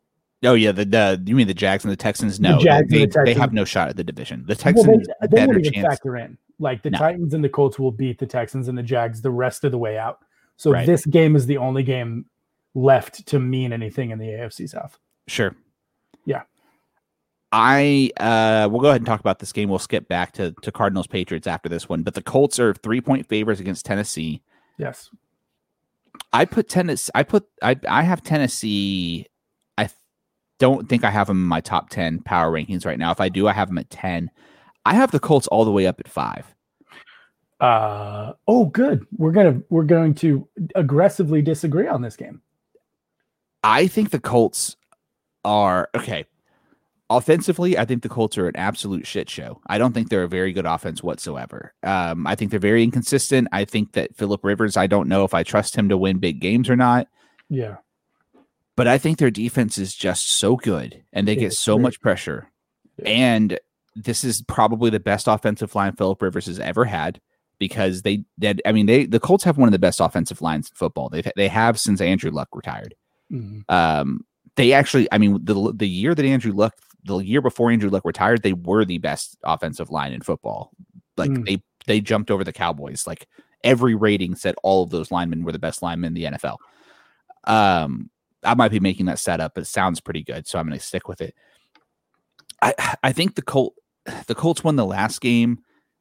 Oh yeah, the, the you mean the Jags and the Texans? No, the Jags they, and the they Texans, have no shot at the division. The well, Texans they, they better won't even chance. factor in. Like the No. Titans and the Colts will beat the Texans and the Jags the rest of the way out. So Right. this game is the only game left to mean anything in the A F C South. Sure. Yeah. I uh we'll go ahead and talk about this game. We'll skip back to, to Cardinals Patriots after this one. But the Colts are three point favorites against Tennessee. Yes. I put Tennessee I put I I have Tennessee. I don't think I have them in my top ten power rankings right now. If I do, I have them at ten. I have the Colts all the way up at five. Uh oh, good. We're gonna we're going to aggressively disagree on this game. I think the Colts are okay. Offensively, I think the Colts are an absolute shit show. I don't think they're a very good offense whatsoever. Um, I think they're very inconsistent. I think that Phillip Rivers, I don't know if I trust him to win big games or not. Yeah. But I think their defense is just so good, and they It get is so great. much pressure. Yeah. And this is probably the best offensive line Phillip Rivers has ever had, because they did. I mean, they the Colts have one of the best offensive lines in football. They they have since Andrew Luck retired. Mhm. Um, they actually, I mean, the the year that Andrew Luck, the year before Andrew Luck retired, they were the best offensive line in football. Like Mm. they they jumped over the Cowboys. Like every rating said all of those linemen were the best linemen in the N F L. Um, I might be making that setup, but it sounds pretty good, so I'm going to stick with it. I I think the Colt the Colts won the last game,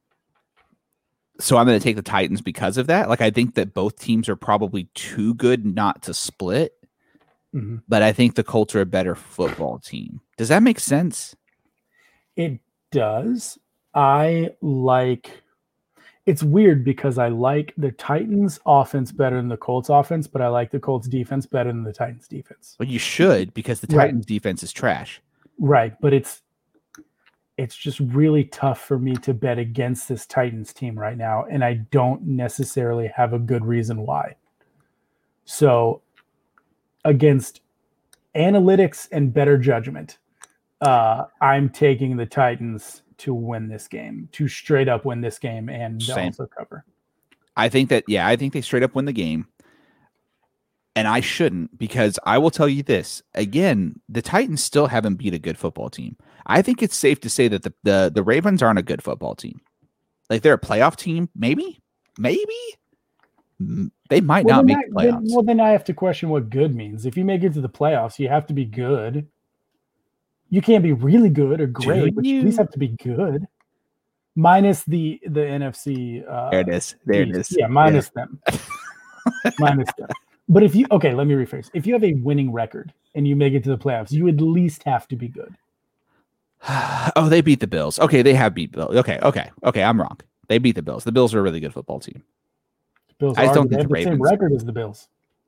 so I'm going to take the Titans because of that. Like I think that both teams are probably too good not to split. Mhm. But I think the Colts are a better football team. Does that make sense? It does. I like it's weird because I like the Titans offense better than the Colts offense, but I like the Colts defense better than the Titans defense. Well, you should, because the Right. Titans defense is trash. Right, but it's it's just really tough for me to bet against this Titans team right now, and I don't necessarily have a good reason why. So against analytics and better judgment, uh, I'm taking the Titans to win this game, to straight up win this game and Same. also cover. I think that, yeah, I think they straight up win the game. And I shouldn't, because I will tell you this. Again, the Titans still haven't beat a good football team. I think it's safe to say that the, the, the Ravens aren't a good football team. Like they're a playoff team, maybe, maybe. Mm, They might Well not then, make I, the then, playoffs. well, then I have to question what good means. If you make it to the playoffs, you have to be good. You can't be really good or great, but you at least you? have to be good. Minus the the N F C. Uh, There it is. There it East. is. Yeah, minus them. minus them. But if you okay, let me rephrase. If you have a winning record and you make it to the playoffs, you at least have to be good. Oh, they beat the Bills. Okay, they have beat Bills. Okay, okay, okay. I'm wrong. They beat the Bills. The Bills are a really good football team. The Bills I just are, don't they think have the the same Ravens- record as the Bills.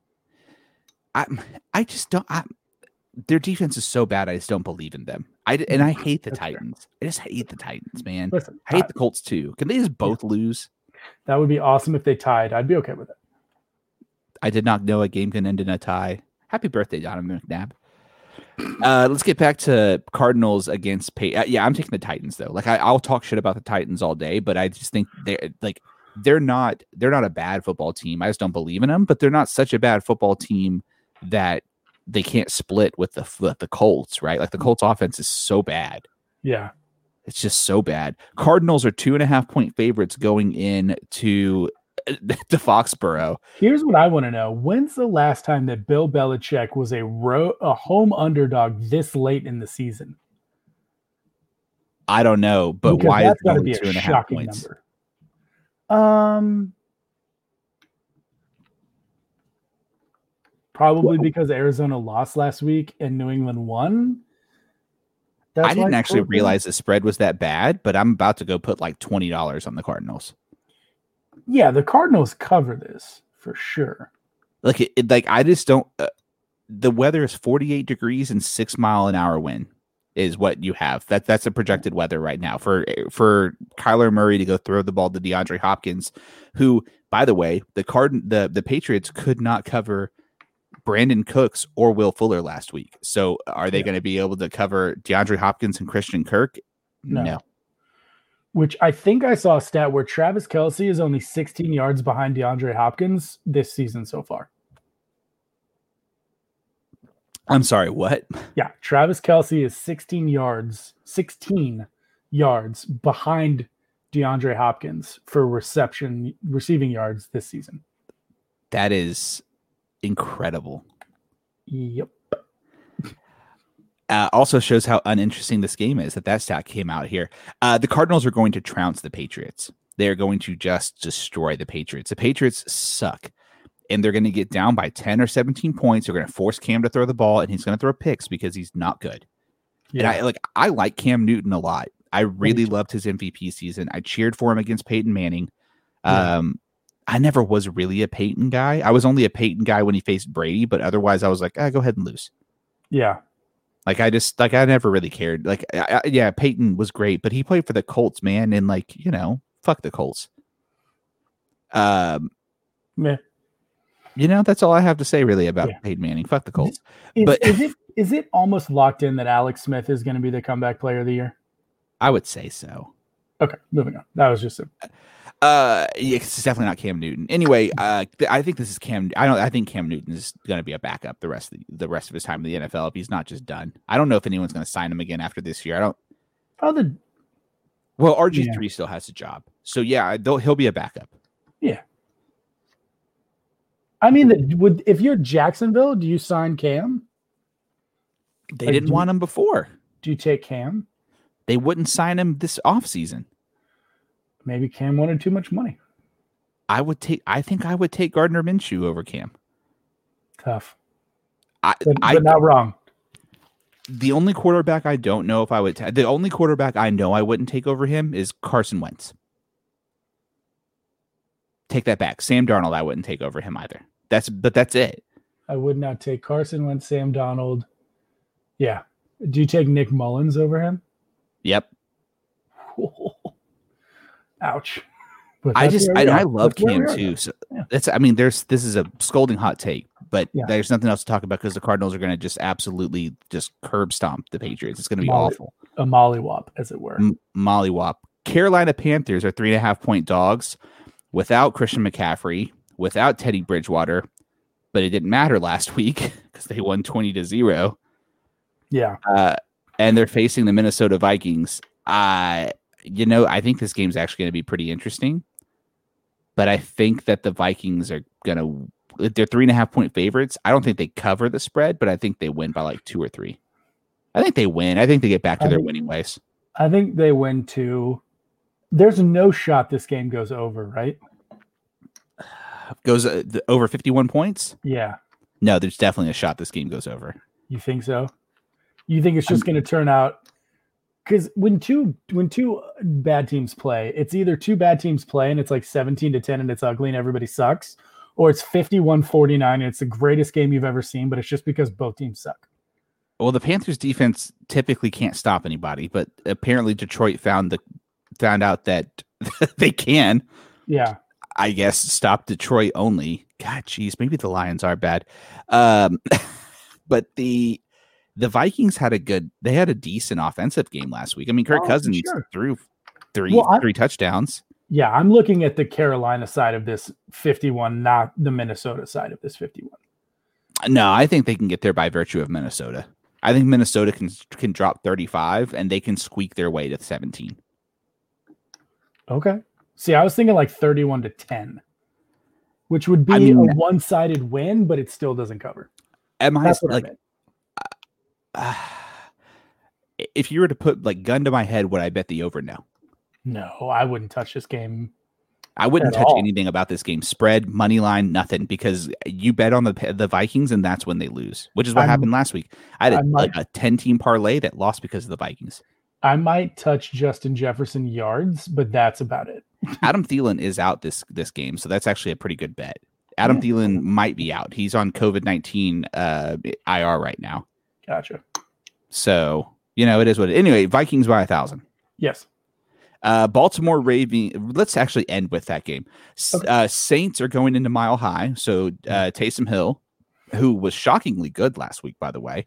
I I just don't. I, their defense is so bad. I just don't believe in them. I and I hate the That's fair. Titans. I just hate the Titans, man. Listen, I hate I- the Colts too. Can they just both lose? that would be awesome if they tied. I'd be okay with it. I did not know a game can end in a tie. Happy birthday, Donovan McNabb. Uh, let's get back to Cardinals against Pay. Uh, yeah, I'm taking the Titans though. Like I, I'll talk shit about the Titans all day, but I just think they're like they're not they're not a bad football team. I just don't believe in them, but they're not such a bad football team that they can't split with the with the Colts, right? Like the Colts offense is so bad. Yeah. It's just so bad. Cardinals are two and a half point favorites going in to to Foxborough. Here's what I want to know. When's the last time that Bill Belichick was a ro- a home underdog this late in the season? I don't know, but Because why is that's it gotta only be a two and a half shocking points? number. Um, probably Well- because Arizona lost last week and New England won. That's I didn't why actually it's so realize the spread was that bad, but I'm about to go put like twenty dollars on the Cardinals. good. Yeah, the Cardinals cover this for sure. Like it, it- like I just don't. Uh, the weather is forty-eight degrees and six mile an hour wind is what you have. That that's the projected weather right now for for Kyler Murray to go throw the ball to DeAndre Hopkins, who, by the way, the card the the Patriots could not cover Brandon Cooks or Will Fuller last week. So are they Yeah. going to be able to cover DeAndre Hopkins and Christian Kirk? No. No. Which I think I saw a stat where Travis Kelce is only sixteen yards behind DeAndre Hopkins this season so far. I'm sorry, what? Yeah, Travis Kelce is sixteen yards, sixteen yards behind DeAndre Hopkins for reception, receiving yards this season. That is incredible. Yep. Uh, also shows how uninteresting this game is that that stat came out here. Uh, the Cardinals are going to trounce the Patriots. They're going to just destroy the Patriots. The Patriots suck, and they're going to get down by ten or seventeen points. They're going to force Cam to throw the ball, and he's going to throw picks because he's not good. Yeah. And I like I like Cam Newton a lot. I really loved his M V P season. I cheered for him against Peyton Manning. Um, yeah. I never was really a Peyton guy. I was only a Peyton guy when he faced Brady, but otherwise I was like, ah, go ahead and lose. Yeah. Like, I just, like, I never really cared. Like, I, I, yeah, Peyton was great, but he played for the Colts, man. And, like, you know, fuck the Colts. Um, Meh. You know, that's all I have to say, really, about yeah. Peyton Manning. Fuck the Colts. Is, but is it is it almost locked in that Alex Smith is going to be the comeback player of the year? I would say so. Okay, moving on. That was just a... Uh, yeah, it's definitely not Cam Newton. Anyway, uh, th- I think this is Cam. I don't. I think Cam Newton is going to be a backup the rest of the, the rest of his time in the N F L if he's not just done. I don't know if anyone's going to sign him again after this year. I don't. Oh, the well, R G three yeah. still has a job, so yeah, he'll be a backup. Yeah. I mean, the, would if you're Jacksonville, do you sign Cam? They like, didn't want him before. Do you take Cam? They wouldn't sign him this offseason. Maybe Cam wanted too much money. I would take. I think I would take Gardner Minshew over Cam. Tough. I, but, I, but not wrong. The only quarterback I don't know if I would. Ta- the only quarterback I know I wouldn't take over him is Carson Wentz. Take that back. Sam Darnold, I wouldn't take over him either. That's but that's it. I would not take Carson Wentz, Sam Darnold. Yeah. Do you take Nick Mullins over him? Yep. Ouch. I just I, I love Cam too. So yeah. that's I mean, there's this is a scolding hot take, but yeah. there's nothing else to talk about because the Cardinals are going to just absolutely just curb stomp the Patriots. It's going to be Molly, awful. A mollywop, as it were. M- mollywop. Carolina Panthers are three and a half point dogs without Christian McCaffrey, without Teddy Bridgewater, but it didn't matter last week because they won twenty to zero. Yeah. Uh, and they're facing the Minnesota Vikings. Uh, you know, I think this game's actually going to be pretty interesting. But I think that the Vikings are going to, they're three and a half point favorites. I don't think they cover the spread, but I think they win by like two or three. I think they win. I think they get back to I their think, winning ways. I think they win too. There's no shot this game goes over, right? Goes uh, the, over fifty-one points? Yeah. No, there's definitely a shot this game goes over. You think so? You think it's just going to turn out? Because when two when two bad teams play, it's either two bad teams play and it's like seventeen to ten and it's ugly and everybody sucks, or it's fifty-one forty-nine and it's the greatest game you've ever seen, but it's just because both teams suck. Well, the Panthers defense typically can't stop anybody, but apparently Detroit found the found out that they can. Yeah. I guess stop Detroit only. God, geez, maybe the Lions are bad. Um, but the The Vikings had a good, they had a decent offensive game last week. I mean, Kirk oh, Cousins sure. threw three well, three touchdowns. Yeah, I'm looking at the Carolina side of this fifty-one, not the Minnesota side of this fifty-one. No, I think they can get there by virtue of Minnesota. I think Minnesota can can drop thirty-five and they can squeak their way to seventeen. Okay. See, I was thinking like thirty-one to ten, which would be I mean, a one-sided win, but it still doesn't cover. Am I like? Uh, if you were to put like gun to my head, would I bet the over? No. No, I wouldn't touch this game. I wouldn't touch all. anything about this game. Spread, money line, nothing, because you bet on the the Vikings and that's when they lose, which is what I'm, happened last week. I had a, I might, like a ten-team parlay that lost because of the Vikings. I might touch Justin Jefferson yards, but that's about it. Adam Thielen is out this this game, so that's actually a pretty good bet. Adam yeah. Thielen might be out. He's on COVID nineteen uh, I R right now. Gotcha. So, you know, it is what it is. Anyway, Vikings by a thousand. Yes. Uh, Baltimore Ravens. Let's actually end with that game. Okay. Uh, Saints are going into Mile High. So uh, Taysom Hill, who was shockingly good last week, by the way.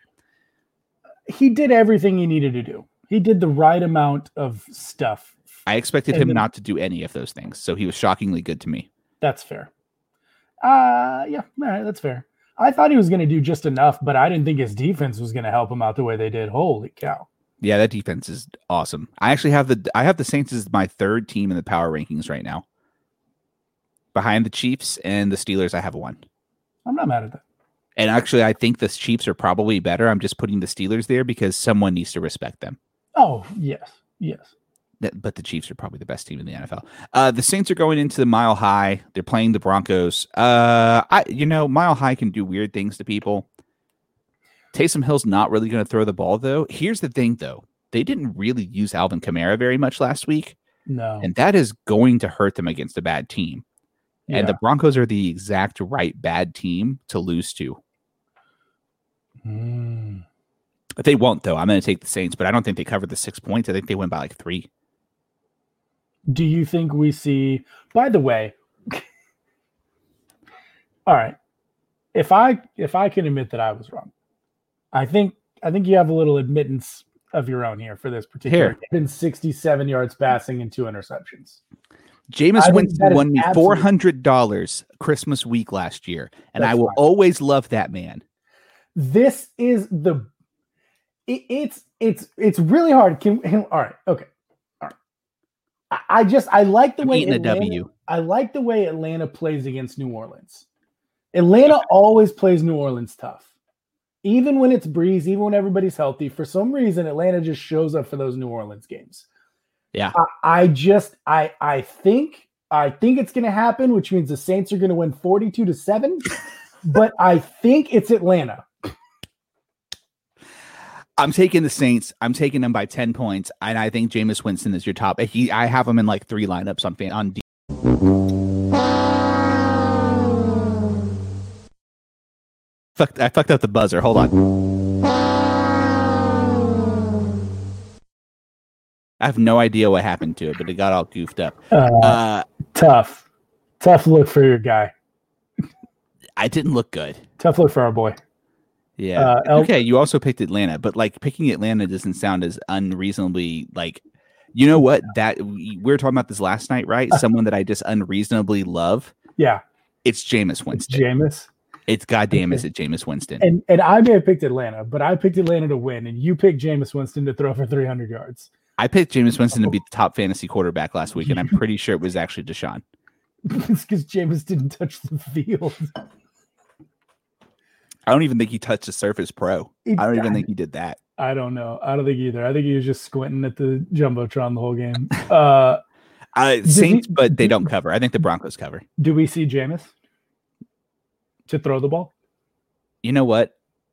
He did everything he needed to do. He did the right amount of stuff. I expected him then, not to do any of those things. So he was shockingly good to me. That's fair. Uh, yeah, all right, that's fair. I thought he was going to do just enough, but I didn't think his defense was going to help him out the way they did. Holy cow. Yeah, that defense is awesome. I actually have the I have the Saints as my third team in the power rankings right now. Behind the Chiefs and the Steelers, I have one. I'm not mad at that. And actually, I think the Chiefs are probably better. I'm just putting the Steelers there because someone needs to respect them. Oh, yes. Yes. That, but the Chiefs are probably the best team in the N F L. Uh, the Saints are going into the Mile High. They're playing the Broncos. Uh, I, you know, Mile High can do weird things to people. Taysom Hill's not really going to throw the ball, though. Here's the thing, though. They didn't really use Alvin Kamara very much last week. No. And that is going to hurt them against a bad team. Yeah. And the Broncos are the exact right bad team to lose to. Mm. But they won't, though. I'm going to take the Saints, but I don't think they covered the six points. I think they went by like three. Do you think we see, by the way, all right, if I if I can admit that I was wrong, I think I think you have a little admittance of your own here for this particular. It's been sixty-seven yards passing and two interceptions. Jameis Winston won me absolute... four hundred dollars Christmas week last year, and That's I will fine. always love that man. This is the it, it's it's it's really hard. Can all right, okay. All right. I, I just I like the I'm way eating Atlanta, a W. I like the way Atlanta plays against New Orleans. Atlanta always plays New Orleans tough. Even when it's Breeze, even when everybody's healthy, for some reason, Atlanta just shows up for those New Orleans games. Yeah. I, I just, I, I think, I think it's going to happen, which means the Saints are going to win forty-two to seven, but I think it's Atlanta. I'm taking the Saints. I'm taking them by ten points, and I think Jameis Winston is your top. He, I have him in like three lineups on on D. Fucked, I fucked up the buzzer. Hold on. I have no idea what happened to it, but it got all goofed up. Uh, Uh, tough, tough look for your guy. I didn't look good. Tough look for our boy. Yeah. Uh, El- okay. You also picked Atlanta, but like picking Atlanta doesn't sound as unreasonably like, you know what? That we were talking about this last night, right? Someone that I just unreasonably love. Yeah. It's Jameis Winston. Jameis. It's goddamn is it Jameis Winston. And and I may have picked Atlanta, but I picked Atlanta to win, and you picked Jameis Winston to throw for three hundred yards. I picked Jameis Winston to be the top fantasy quarterback last week, and I'm pretty sure it was actually Deshaun. It's because Jameis didn't touch the field. I don't even think he touched the Surface Pro. He, I don't even think he did that. I don't know. I don't think either. I think he was just squinting at the Jumbotron the whole game. Uh, uh, Saints, he, but they don't cover. I think the Broncos cover. Do we see Jameis to throw the ball? You know what?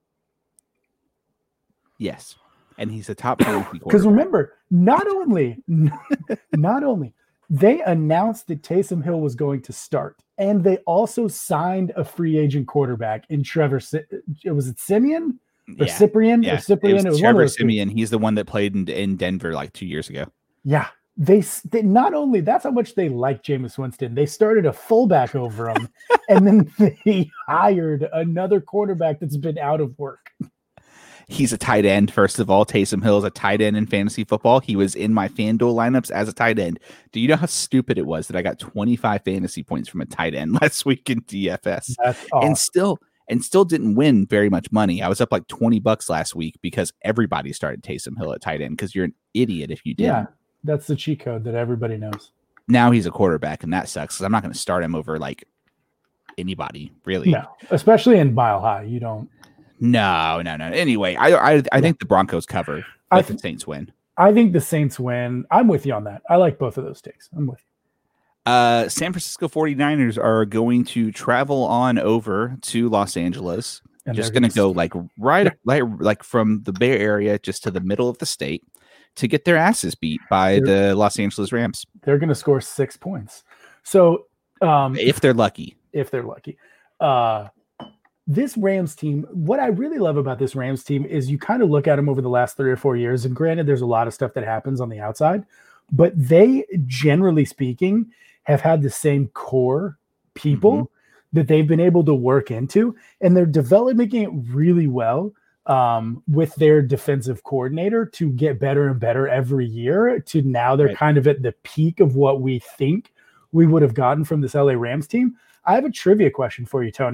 Yes. And he's a top fantasy because remember, not only not only they announced that Taysom Hill was going to start, and they also signed a free agent quarterback in Trevor. Was it Simeon or yeah. Cyprian? Yeah. Or Cyprian? It was, it was Trevor Simeon. He's the one that played in, in Denver like two years ago. Yeah. They, they not only that's how much they like Jameis Winston. They started a fullback over him, and then they hired another quarterback that's been out of work. He's a tight end. First of all, Taysom Hill is a tight end in fantasy football. He was in my FanDuel lineups as a tight end. Do you know how stupid it was that I got twenty-five fantasy points from a tight end last week in D F S, that's awesome. and still and still didn't win very much money. I was up like twenty bucks last week because everybody started Taysom Hill at tight end because you're an idiot if you didn't. Yeah. That's the cheat code that everybody knows. Now he's a quarterback, and that sucks. I'm not going to start him over like anybody, really. No, especially in Mile High, you don't. No, no, no. Anyway, I I, I yeah. think the Broncos cover, but I th- the Saints win. I think the Saints win. I'm with you on that. I like both of those takes. I'm with you. Uh, San Francisco forty-niners are going to travel on over to Los Angeles. And just going to go like right, like, like from the Bay Area just to the middle of the state, to get their asses beat by they're, the Los Angeles Rams. They're going to score six points. So um, if they're lucky, if they're lucky, uh, this Rams team, what I really love about this Rams team is you kind of look at them over the last three or four years. And granted, there's a lot of stuff that happens on the outside, but they, generally speaking, have had the same core people mm-hmm. that they've been able to work into, and they're developing it really well. Um, with their defensive coordinator to get better and better every year to now they're right. kind of at the peak of what we think we would have gotten from this L A Rams team. I have a trivia question for you, Tony.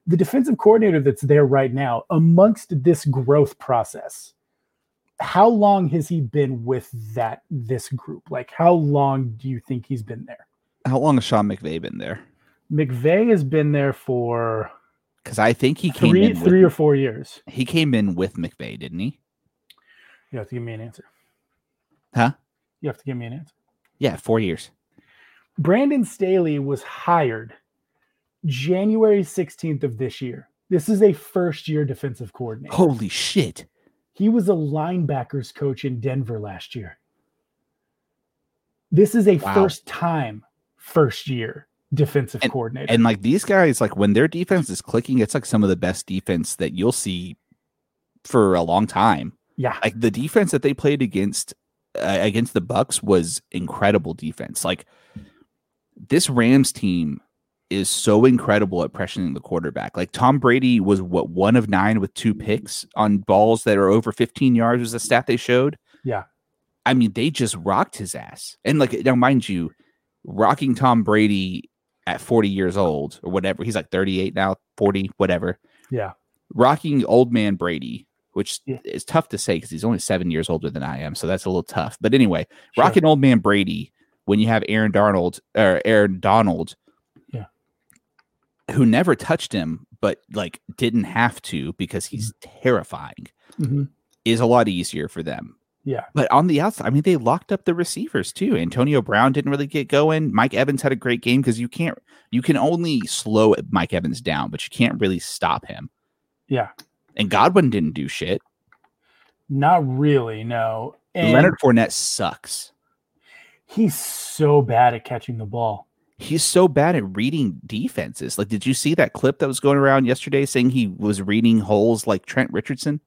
the defensive coordinator that's there right now amongst this growth process, how long has he been with that this group? Like, how long do you think he's been there? How long has Sean McVay been there? McVay has been there for because I think he came three, in with, three or four years. He came in with McVay, didn't he? You have to give me an answer. Huh? You have to give me an answer. Yeah, four years. Brandon Staley was hired January sixteenth of this year. This is a first-year defensive coordinator. Holy shit. He was a linebackers coach in Denver last year. This is a Wow. first-time, first-year defensive And- coordinator. And like these guys, like when their defense is clicking, it's like some of the best defense that you'll see for a long time. yeah, Like the defense that they played against uh, against the Bucks was incredible defense. Like this Rams team is so incredible at pressuring the quarterback. Like Tom Brady was what one of nine with two picks on balls that are over fifteen yards was the stat they showed. yeah, I mean, they just rocked his ass. And like now, mind you, rocking Tom Brady at forty years old or whatever, he's like thirty-eight now, forty, whatever. yeah, Rocking old man Brady, which Yeah. is tough to say because he's only seven years older than I am, so that's a little tough. But anyway, Sure. rocking old man Brady when you have Aaron Darnold or Aaron Donald, Yeah. who never touched him, but like didn't have to because he's terrifying, Mhm. is a lot easier for them. yeah, But on the outside, I mean, they locked up the receivers too. Antonio Brown didn't really get going. Mike Evans had a great game because you can't, you can only slow Mike Evans down, but you can't really stop him. yeah. And Godwin didn't do shit. Not really, no. And Leonard Fournette sucks. he's so bad at catching the ball. He's so bad at reading defenses. Like, did you see that clip that was going around yesterday saying he was reading holes like Trent Richardson?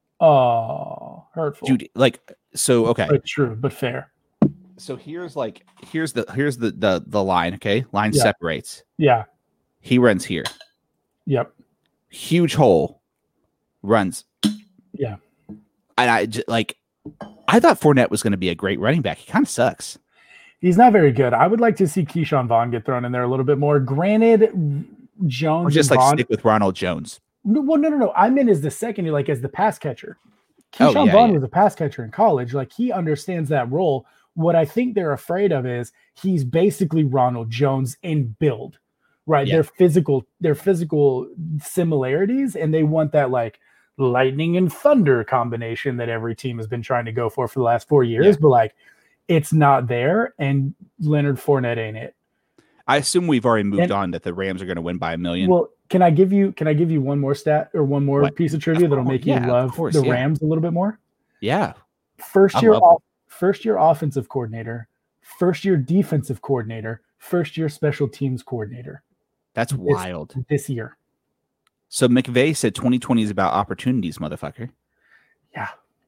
Oh, hurtful. Dude, like, so okay. But true, but fair. So here's like, here's the here's the the the line. Okay, line Yeah. separates. Yeah. He runs here. Yep. Huge hole. Runs. Yeah. And I j- like, I thought Fournette was going to be a great running back. He kind of sucks. He's not very good. I would like to see Keyshawn Vaughn get thrown in there a little bit more. Granted, Jones Or just and like Vaughn. stick with Ronald Jones. No, well, no, no, no. I meant as the second, like as the pass catcher. Oh, Keyshawn yeah, Vaughn yeah. was a pass catcher in college. Like he understands that role. What I think they're afraid of is he's basically Ronald Jones in build, right? Yeah. They're physical, they're physical similarities, and they want that like lightning and thunder combination that every team has been trying to go for for the last four years. Yeah. But like, it's not there, and Leonard Fournette ain't it. I assume we've already moved And- on that the Rams are going to win by a million. Well, can I give you can I give you one more stat or one more What? piece of trivia Of that'll course, make you yeah, of love course, the yeah. Rams a little bit more? yeah. First I year love off, first year offensive coordinator, first year defensive coordinator, first year special teams coordinator That's This- wild. this year. So McVay said twenty twenty is about opportunities, motherfucker. Yeah.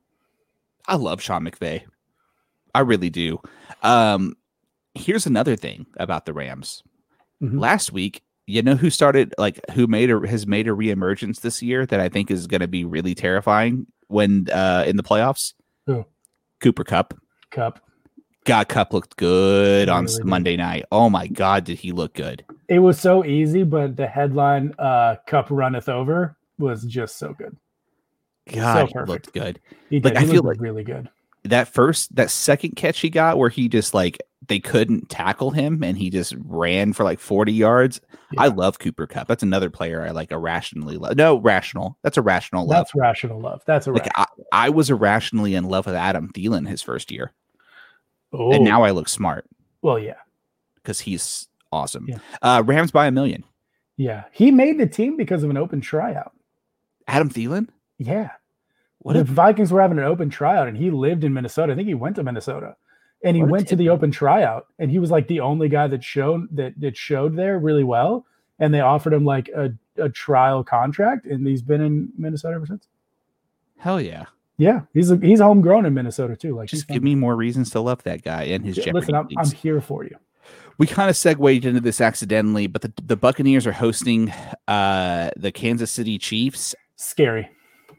I love Sean McVay. I really do. Um, here's another thing about the Rams. Mhm. Last week, you know who started like who made a has made a reemergence this year that I think is going to be really terrifying when uh in the playoffs? Who? Cooper Kupp. Cup. God, Kupp looked good He on really did. Monday night. Oh my God, did he look good? It was so easy, but the headline uh Cup runneth over was just so good. God, he perfect. looked good. He Like, did. I He feel looked like- really good. That first, that second catch he got where he just like they couldn't tackle him and he just ran for like forty yards. I Yeah. love Cooper Kupp. That's another player I like irrationally love. No, rational. That's a rational love. That's rational love. That's a Like I, I was irrationally in love with Adam Thielen his first year, oh, and now I look smart well, yeah. because he's awesome. Yeah. Uh, Rams by a million. Yeah. He made the team because of an open tryout. Adam Thielen. Yeah. What the a Vikings were having an open tryout, and he lived in Minnesota. I think he went to Minnesota, and he What a went to the tidbit. open tryout, and he was like the only guy that showed that that showed there really well. And they offered him like a, a trial contract, and he's been in Minnesota ever since. hell yeah! Yeah, he's a, he's homegrown in Minnesota too. Like, Just he's give from- me more reasons to love that guy and his Yeah, Jeopardy listen, I'm, I'm leagues. here for you. We kind of segued into this accidentally, but the, the Buccaneers are hosting uh, the Kansas City Chiefs. Scary,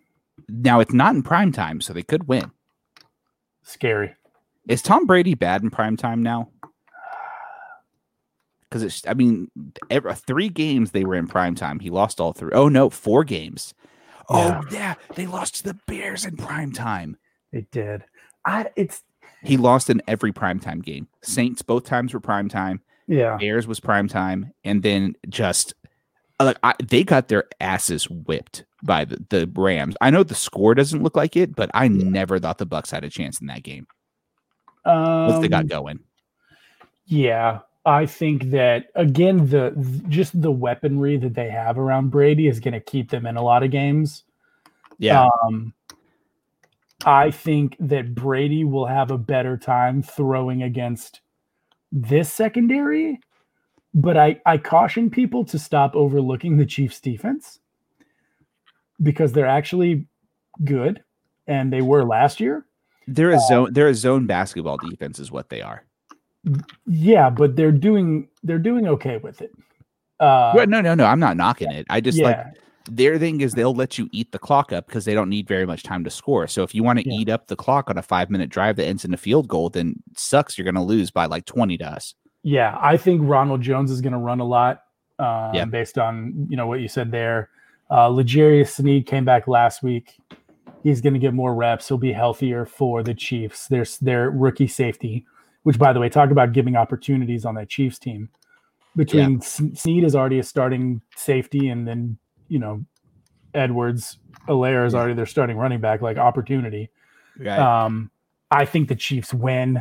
Now it's not in prime time, so they could win. scary. Is Tom Brady bad in prime time now? because it's. I mean, every, three games they were in prime time. He lost all three. Oh no, four games. Yeah. Oh yeah, they lost to the Bears in prime time. They did. I it's He lost in every primetime game. Saints both times were primetime. yeah. Bears was primetime, and then just like I, they got their asses whipped by the, the Rams. I know the score doesn't look like it, but I yeah. never thought the Bucs had a chance in that game. Um, Once they got going, yeah, I think that again the just the weaponry that they have around Brady is going to keep them in a lot of games. Yeah. Um, I think that Brady will have a better time throwing against this secondary, but I, I caution people to stop overlooking the Chiefs defense because they're actually good and they were last year. They're a uh, zone they're a zone basketball defense is what they are. Yeah, but they're doing they're doing okay with it. Uh, well, no, no, no. I'm not knocking it. I just yeah. like their thing is they'll let you eat the clock up because they don't need very much time to score. So if you want to Yeah. eat up the clock on a five minute drive that ends in a field goal, then it sucks. You're going to lose by like twenty to us. Yeah, I think Ronald Jones is going to run a lot um, Yeah. based on you know what you said there. Uh, L'Jarius Sneed came back last week. He's going to get more reps. He'll be healthier for the Chiefs. There's their rookie safety, which, by the way, talk about giving opportunities on that Chiefs team. Between Yeah. S- Sneed is already a starting safety, and then you know Edwards, Alaire is Yeah. already their starting running back. Like opportunity. Right. Um, I think the Chiefs win.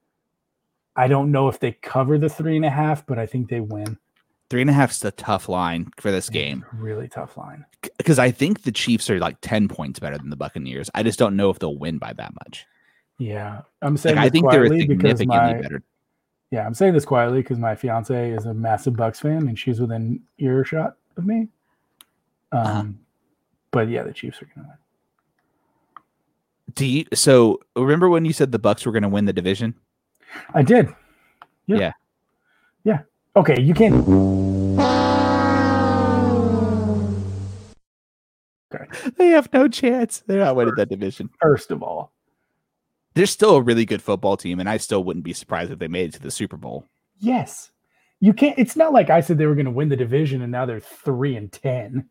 I don't know if they cover the three and a half, but I think they win. Three and a half is a tough line for this game Really tough line. because I think the Chiefs are like ten points better than the Buccaneers. I just don't know if they'll win by that much. Yeah, I'm saying Like, I this think they're quietly because significantly my better. yeah, I'm saying this quietly because my fiance is a massive Bucks fan and she's within earshot of me. Um, Uh-huh. but yeah, the Chiefs are gonna win. Do you, so remember when you said the Bucks were going to win the division? I did. Yeah. Yeah. Yeah. Okay, you can't. Okay. They have no chance. They're not winning that division. First of all, They're still a really good football team, and I still wouldn't be surprised if they made it to the Super Bowl. yes, you can't. It's not like I said they were going to win the division and now they're three and ten.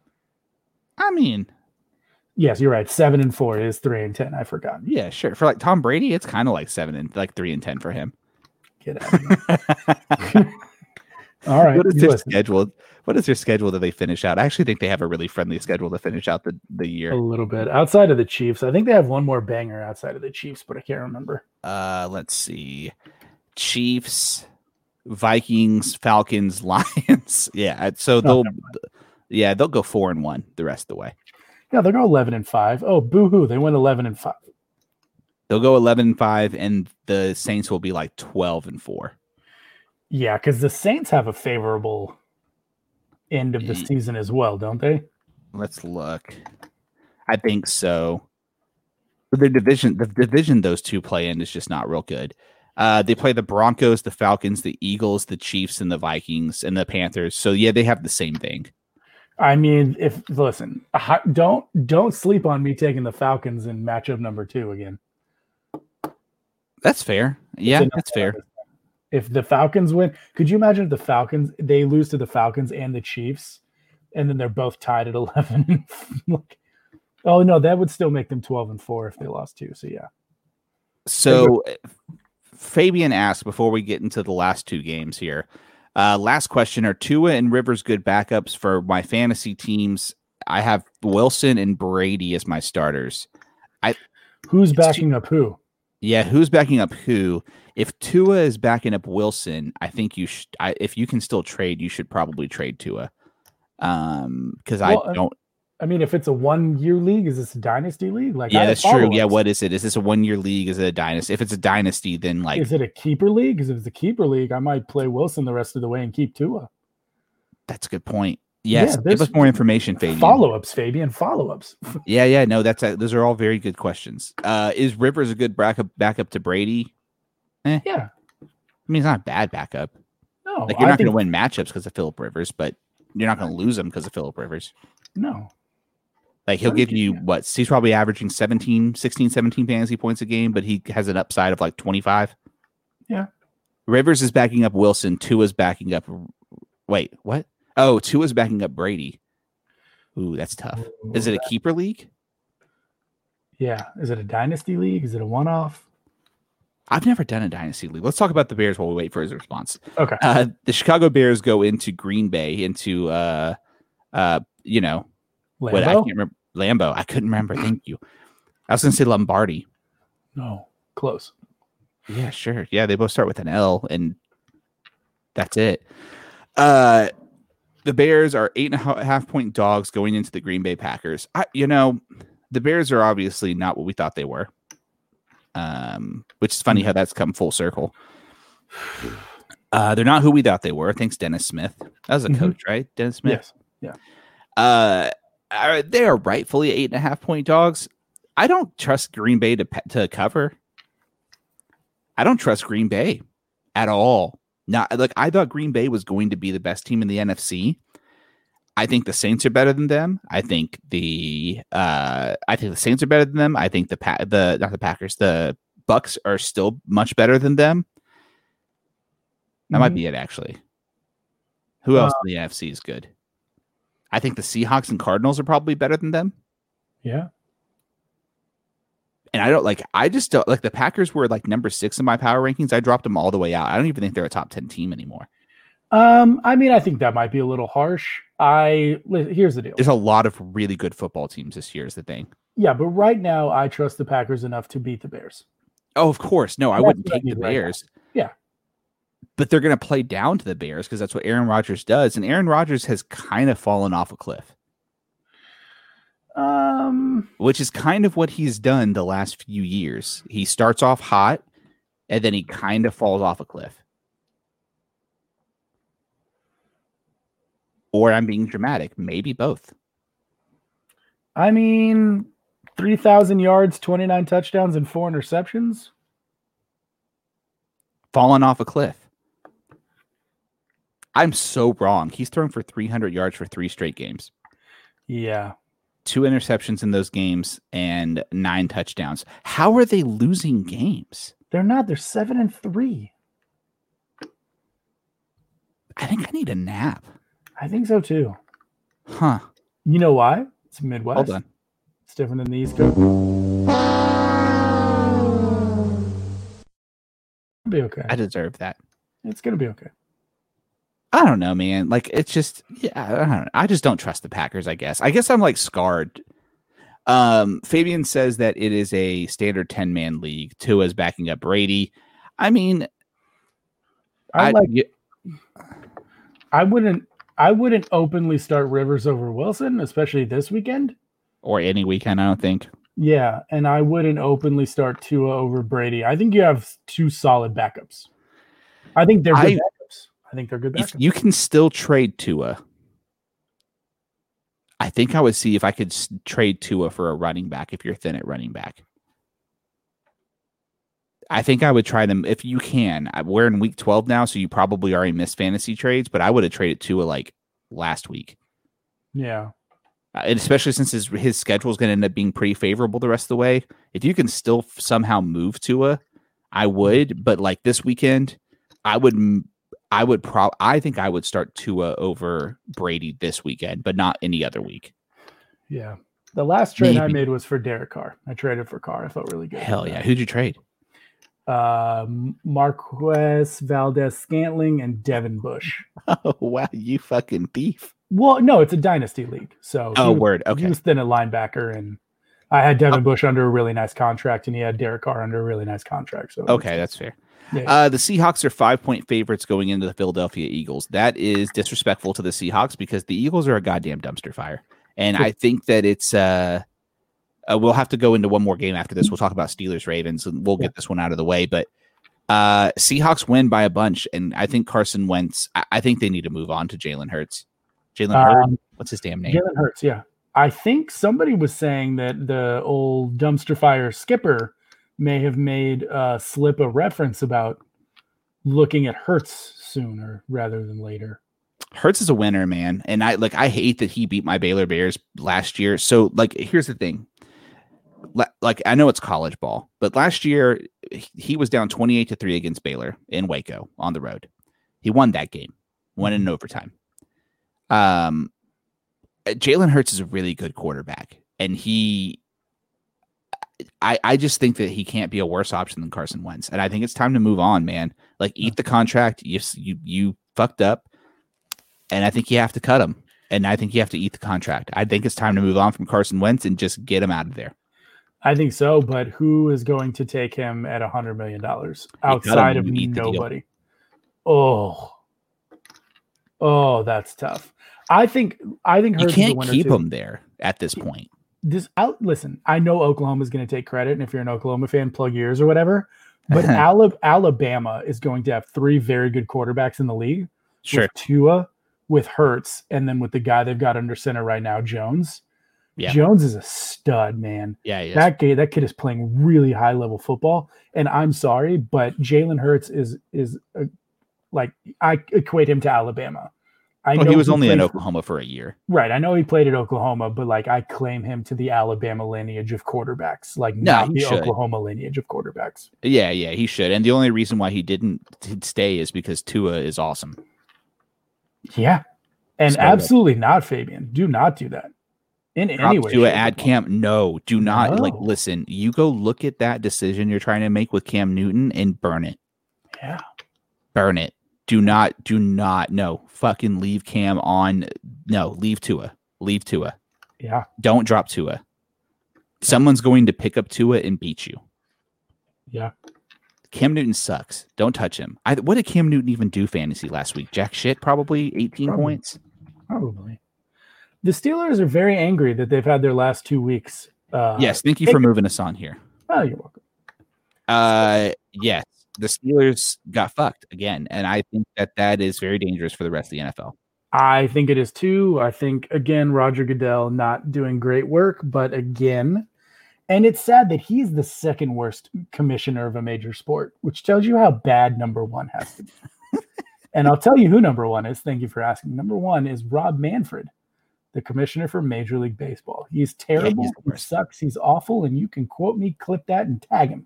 I mean, Yes, you're right. Seven and four is three and ten. I forgot. yeah, sure. For like Tom Brady, it's kind of like seven and like three and ten for him. Get out of here. All right. What is you their listen. schedule? What is their schedule that they finish out? I actually think they have a really friendly schedule to finish out the, the year. A little bit outside of the Chiefs. I think they have one more banger outside of the Chiefs, but I can't remember. Uh, let's see. Chiefs, Vikings, Falcons, Lions. Yeah, so they'll yeah, they'll go four and one the rest of the way. Yeah, they'll go eleven and five. Oh, boo-hoo. They went eleven and five. They'll go eleven and five, and the Saints will be like twelve and four. Yeah, because the Saints have a favorable end of the Ye- season as well, don't they? Let's look. I think so. But their division, the division those two play in is just not real good. Uh, they play the Broncos, the Falcons, the Eagles, the Chiefs, and the Vikings, and the Panthers. So yeah, they have the same thing. I mean, if listen, hi- don't don't sleep on me taking the Falcons in matchup number two again. That's fair. Yeah, enough that's for fair. this. If the Falcons win, could you imagine if the Falcons they lose to the Falcons and the Chiefs, and then they're both tied at eleven? Like, oh no, that would still make them twelve and four if they lost two. So yeah, So Fabian asked before we get into the last two games here. Uh, last question: are Tua and Rivers good backups for my fantasy teams? I have Wilson and Brady as my starters. who's backing up who? Yeah, who's backing up who? If Tua is backing up Wilson, I think you should. I, if you can still trade, you should probably trade Tua. Um, because Well, I don't. I mean, if it's a one-year league, is this a dynasty league? Like, I Yeah, have that's true. Yeah, follow-ups. what is it? Is this a one-year league? Is it a dynasty? If it's a dynasty, then like Is it a keeper league? Because if it's a keeper league, I might play Wilson the rest of the way and keep Tua. that's a good point. Yes, Yeah, give there's us more information, Fabian. Follow-ups, Fabian. Follow-ups. Yeah, yeah, no, that's a, those are all very good questions. Uh, is Rivers a good backup backup to Brady? Eh, Yeah. I mean, he's not a bad backup. No, Like you're I not going to think- win matchups because of Phillip Rivers, but you're not going to lose them because of Phillip Rivers. No. Like he'll I give think you you- what? He's probably averaging seventeen, sixteen, seventeen fantasy points a game, but he has an upside of like twenty-five. Yeah. Rivers is backing up Wilson. Tua's backing up. Wait, what? Oh, Tua's backing up Brady. Ooh, that's tough. Is it a keeper league? Yeah. Is it a dynasty league? Is it a one-off? I've never done a dynasty league. Let's talk about the Bears while we wait for his response. Okay. Uh, the Chicago Bears go into Green Bay into, uh, uh, you know, Lambeau? what I can't remember. Lambeau. I couldn't remember. Thank you. I was going to say Lombardi. No, close. Yeah, sure. Yeah, they both start with an L, and that's it. Uh, the Bears are eight and a half point dogs going into the Green Bay Packers. I, you know, the Bears are obviously not what we thought they were. Um, which is funny how that's come full circle. Uh, they're not who we thought they were. Thanks, Dennis Smith. That was a Mhm. coach, right? Dennis Smith. Yes. Yeah. Uh, are, they are rightfully eight and a half point dogs. I don't trust Green Bay to to cover. I don't trust Green Bay at all. Not like I thought Green Bay was going to be the best team in the N F C. I think the Saints are better than them. I think the uh, I think the Saints are better than them. I think the pa- the not the Packers, the Bucks are still much better than them. That might be it, actually. Who else Uh, in the N F C is good? I think the Seahawks and Cardinals are probably better than them. Yeah. And I don't like. I just don't like the Packers were like number six in my power rankings. I dropped them all the way out. I don't even think they're a top ten team anymore. Um, I mean, I think that might be a little harsh. I li- here's the deal. There's a lot of really good football teams this year. Is the thing. Yeah, but right now I trust the Packers enough to beat the Bears. Oh, of course. No, I That's wouldn't what I take the mean right now. Bears. Yeah. But they're going to play down to the Bears because that's what Aaron Rodgers does. And Aaron Rodgers has kind of fallen off a cliff, Um, which is kind of what he's done the last few years. He starts off hot and then he kind of falls off a cliff. Or I'm being dramatic. Maybe both. I mean, three thousand yards, twenty-nine touchdowns, and four interceptions. Falling off a cliff. I'm so wrong. He's thrown for three hundred yards for three straight games. Yeah. Two interceptions in those games and nine touchdowns. How are they losing games? They're not. They're seven and three. I think I need a nap. I think so too. Huh. You know why? It's Midwest. Hold on. It's different than the East Coast. It'll be okay. I deserve that. It's gonna be okay. I don't know, man. Like, it's just, yeah, I don't know. I just don't trust the Packers, I guess. I guess I'm like scarred. Um, Fabian says that it is a standard ten man league. Tua's backing up Brady. I mean, I, I, like. yeah, I wouldn't. I wouldn't openly start Rivers over Wilson, especially this weekend. or any weekend, I don't think. Yeah, and I wouldn't openly start Tua over Brady. I think you have two solid backups. I think they're good I- backups. I think they're good If backups. you can still trade Tua, I think I would see if I could s- trade Tua for a running back if you're thin at running back. I think I would try them if you can. I- We're in week twelve now, so you probably already missed fantasy trades, but I would have traded Tua like last week. Yeah. Uh, and especially since his, his schedule is going to end up being pretty favorable the rest of the way. If you can still f- somehow move Tua, I would. But like this weekend, I would, m- I would pro. I think I would start Tua over Brady this weekend, but not any other week. Yeah. The last trade I Maybe. made was for Derek Carr. I traded for Carr. I felt really good. Hell about yeah! that. Who'd you trade? Uh, Marquez, Valdez Scantling, and Devin Bush. Oh wow, you fucking thief! Well, no, it's a dynasty league. So Oh he was, word, he okay. was thin at linebacker, and I had Devin Bush under a really nice contract, and he had Derek Carr under a really nice contract. So Okay, that's fair. yeah. Uh, the Seahawks are five point favorites going into the Philadelphia Eagles. That is disrespectful to the Seahawks because the Eagles are a goddamn dumpster fire. And I think that it's, uh, uh, we'll have to go into one more game after this. We'll talk about Steelers Ravens and we'll get this one out of the way. But uh, Seahawks win by a bunch. And I think Carson Wentz, I, I think they need to move on to Jalen Hurts. Jalen Hurts, Um, what's his damn name? Jalen Hurts, yeah. I think somebody was saying that the old dumpster fire skipper may have made uh, slip a reference about looking at Hurts sooner rather than later. Hurts is a winner, man. And I like I hate that he beat my Baylor Bears last year. So like here's the thing. like I know it's college ball, but last year he was down twenty-eight to three against Baylor in Waco on the road. He won that game, won in overtime. Um, Jalen Hurts is a really good quarterback, and he, I, I just think that he can't be a worse option than Carson Wentz, and I think it's time to move on, man. Like, eat the contract. You you you fucked up, and I think you have to cut him, and I think you have to eat the contract. I think it's time to move on from Carson Wentz and just get him out of there. I think so, but who is going to take him at a hundred million dollars outside of nobody? Oh, oh, that's tough. I think I think you Hurts can't is the winner keep too. him there at this point. This out. Listen, I know Oklahoma's going to take credit, and if you're an Oklahoma fan, plug yours or whatever. But Alab- Alabama is going to have three very good quarterbacks in the league. Sure, with Tua, with Hurts, and then with the guy they've got under center right now, Jones. Yeah. Jones is a stud, man. Yeah, he is. That kid, that kid is playing really high level football. And I'm sorry, but Jalen Hurts is is a, like I equate him to Alabama. I well, know he was only in played, Oklahoma for a year, right? I know he played at Oklahoma, but like I claim him to the Alabama lineage of quarterbacks, like no, not the should. Oklahoma lineage of quarterbacks. Yeah, yeah, he should. And the only reason why he didn't stay is because Tua is awesome. Yeah, and so, absolutely not, Fabian. Do not do that. In any way, to an ad camp, no, do not. No. Like, listen, you go look at that decision you're trying to make with Cam Newton and burn it. Yeah, burn it. Do not, do not, no, fucking leave Cam on. No, leave Tua, leave Tua. Yeah, don't drop Tua. Someone's going to pick up Tua and beat you. Yeah, Cam Newton sucks. Don't touch him. I, what did Cam Newton even do fantasy last week? Jack shit, probably eighteen probably. points. Probably. The Steelers are very angry that they've had their last two weeks. Uh, yes, thank you for moving us on here. Oh, you're welcome. Uh, yes, the Steelers got fucked again, and I think that that is very dangerous for the rest of the N F L. I think it is too. I think, again, Roger Goodell not doing great work, but again, and it's sad that he's the second worst commissioner of a major sport, which tells you how bad number one has to be. And I'll tell you who number one is. Thank you for asking. Number one is Rob Manfred, the commissioner for Major League Baseball. He's terrible. Yeah, he's he sucks. He's awful. And you can quote me, clip that, and tag him.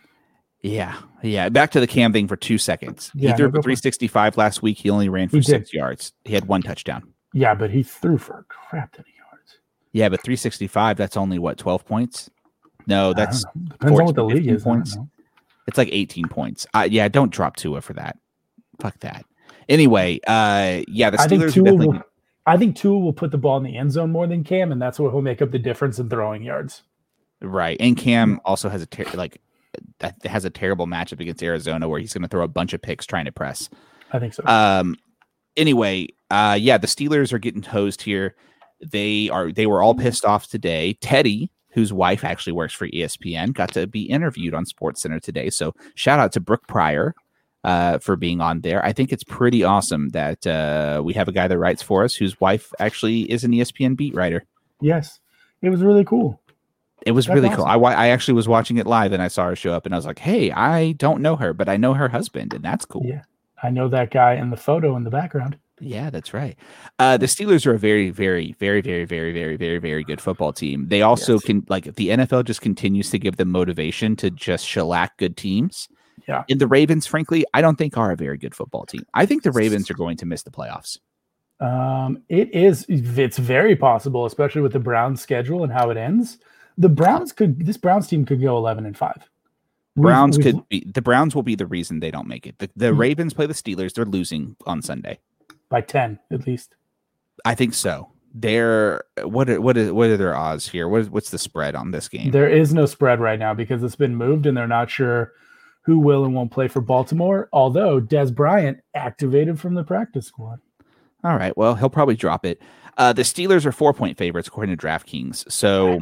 Yeah. Yeah. Back to the Cam thing for two seconds. Yeah, he threw no, for three sixty-five last week. He only ran for he six did. yards. He had one touchdown. Yeah, but he threw for a crap ton of yards. Yeah, but three sixty-five, that's only what, twelve points? No, that's depends on what the league is. Points. It's like eighteen points. Uh, yeah, don't drop Tua for that. Fuck that. Anyway, uh, yeah, the Steelers I think Tua definitely. Will, I think Tua will put the ball in the end zone more than Cam, and that's what will make up the difference in throwing yards. Right, and Cam also has a ter- like that has a terrible matchup against Arizona where he's going to throw a bunch of picks trying to press. I think so. Um. Anyway, uh, yeah, the Steelers are getting hosed here. They are. They were all pissed off today. Teddy, whose wife actually works for E S P N, got to be interviewed on SportsCenter today. So shout out to Brooke Pryor uh, for being on there. I think it's pretty awesome that uh, we have a guy that writes for us whose wife actually is an E S P N beat writer. Yes, it was really cool. It was That's really awesome. cool. I, I actually was watching it live and I saw her show up and I was like, hey, I don't know her, but I know her husband and that's cool. Yeah, I know that guy in the photo in the background. Yeah, that's right. Uh, the Steelers are a very, very, very, very, very, very, very, very good football team. They also Yes. can, like, the N F L just continues to give them motivation to just shellac good teams. Yeah. And the Ravens, frankly, I don't think are a very good football team. I think the Ravens are going to miss the playoffs. Um, it is. It's very possible, especially with the Browns' schedule and how it ends. The Browns could. This Browns team could go eleven and five. Browns We've- we've- could be the Browns will be the reason they don't make it. The, the Ravens play the Steelers. They're losing on Sunday. by ten at least. I think so. They're what are, what are, what are their odds here? What is, what's the spread on this game? There is no spread right now because it's been moved and they're not sure who will and won't play for Baltimore. Although Des Bryant activated from the practice squad. All right. Well, he'll probably drop it. Uh, the Steelers are four point favorites according to DraftKings. So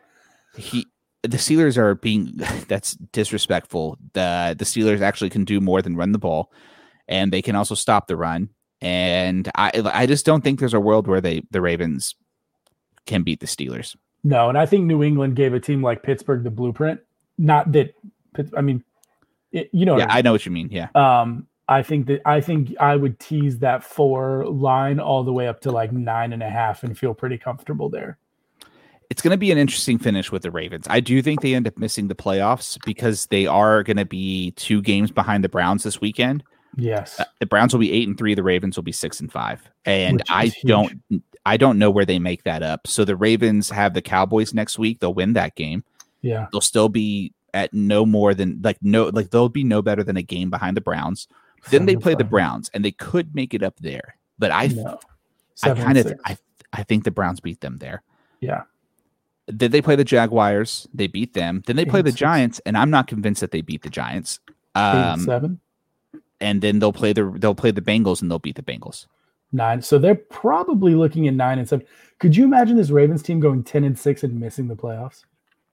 he, the Steelers are being that's disrespectful. The the Steelers actually can do more than run the ball, and they can also stop the run. And I I just don't think there's a world where they the Ravens can beat the Steelers. No, and I think New England gave a team like Pittsburgh the blueprint. Not that, Pitt- I mean, it, you know. Yeah, what I I mean. know what you mean. Yeah. Um, I think that I think I would tease that four line all the way up to like nine and a half and feel pretty comfortable there. It's going to be an interesting finish with the Ravens. I do think they end up missing the playoffs because they are going to be two games behind the Browns this weekend. Yes. Uh, the Browns will be eight and three. The Ravens will be six and five. And I huge. don't, I don't know where they make that up. So the Ravens have the Cowboys next week. They'll win that game. Yeah. They'll still be at no more than like no, like they'll be no better than a game behind the Browns. Then they play the Browns and they could make it up there. But I, no. I kind of, I, I think the Browns beat them there. Yeah. Then they play the Jaguars. They beat them. Then they play the Eight, Giants, and I'm not convinced that they beat the Giants. Um, Eight, seven, and then they'll play the they'll play the Bengals, and they'll beat the Bengals. nine. So they're probably looking at nine and seven. Could you imagine this Ravens team going ten and six and missing the playoffs?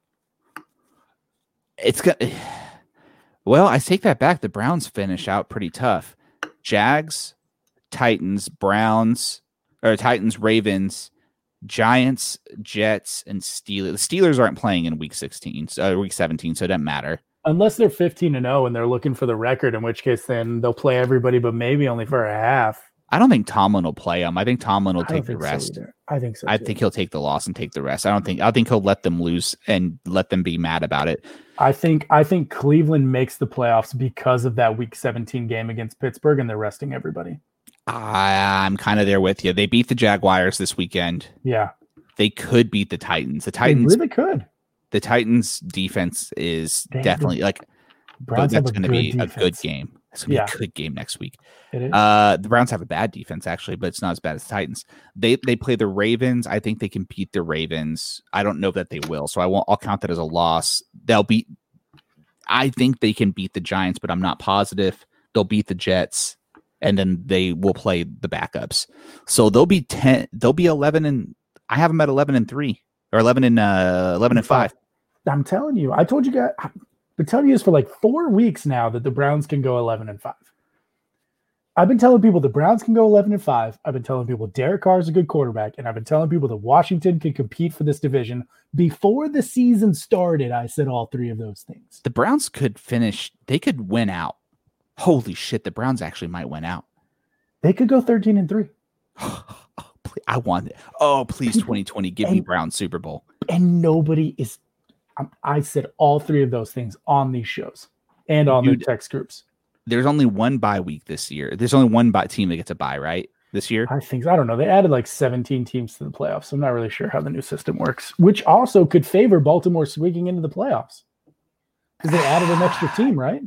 It's got. Well, I take that back. The Browns finish out pretty tough. Jags, Titans, Browns, or Titans, Ravens, Giants, Jets, and Steelers. The Steelers aren't playing in week sixteen, so week seventeen, so it doesn't matter. Unless they're fifteen and oh and they're looking for the record, in which case then they'll play everybody, but maybe only for a half. I don't think Tomlin will play them. I think Tomlin will I don't take the think so rest. either. I think so. I too. think he'll take the loss and take the rest. I don't think. I think he'll let them lose and let them be mad about it. I think. I think Cleveland makes the playoffs because of that Week seventeen game against Pittsburgh, and they're resting everybody. I'm kind of there with you. They beat the Jaguars this weekend. Yeah, They could beat the Titans. The they Titans. really could. The Titans defense is They have definitely the- like. Browns that's have a going to good be a good defense. game. It's going to Yeah. be a good game next week. It is. Uh, the Browns have a bad defense actually, but it's not as bad as the Titans. They they play the Ravens. I think they can beat the Ravens. I don't know that they will, so I won't. I'll count that as a loss. They'll beat. I think they can beat the Giants, but I'm not positive. They'll beat the Jets, and then they will play the backups. So they'll be ten. They'll be eleven, and I have them at eleven and three or eleven and uh, eleven and five. I'm telling you. I told you guys. I've been telling you this for like four weeks now that the Browns can go eleven and five. I've been telling people the Browns can go eleven and five. I've been telling people Derek Carr is a good quarterback, and I've been telling people that Washington can compete for this division. Before the season started, I said all three of those things. The Browns could finish. They could win out. Holy shit! The Browns actually might win out. They could go thirteen and three. Oh, please, I want it. Oh, please, twenty twenty, give me And- Browns Super Bowl. And nobody is. um, I said all three of those things on these shows and on the Dude. text groups. There's only one bye week this year. There's only one bye team that gets a bye, right? This year. I think I don't know. They added like seventeen teams to the playoffs. So I'm not really sure how the new system works, which also could favor Baltimore squeaking into the playoffs because they added an extra team, right?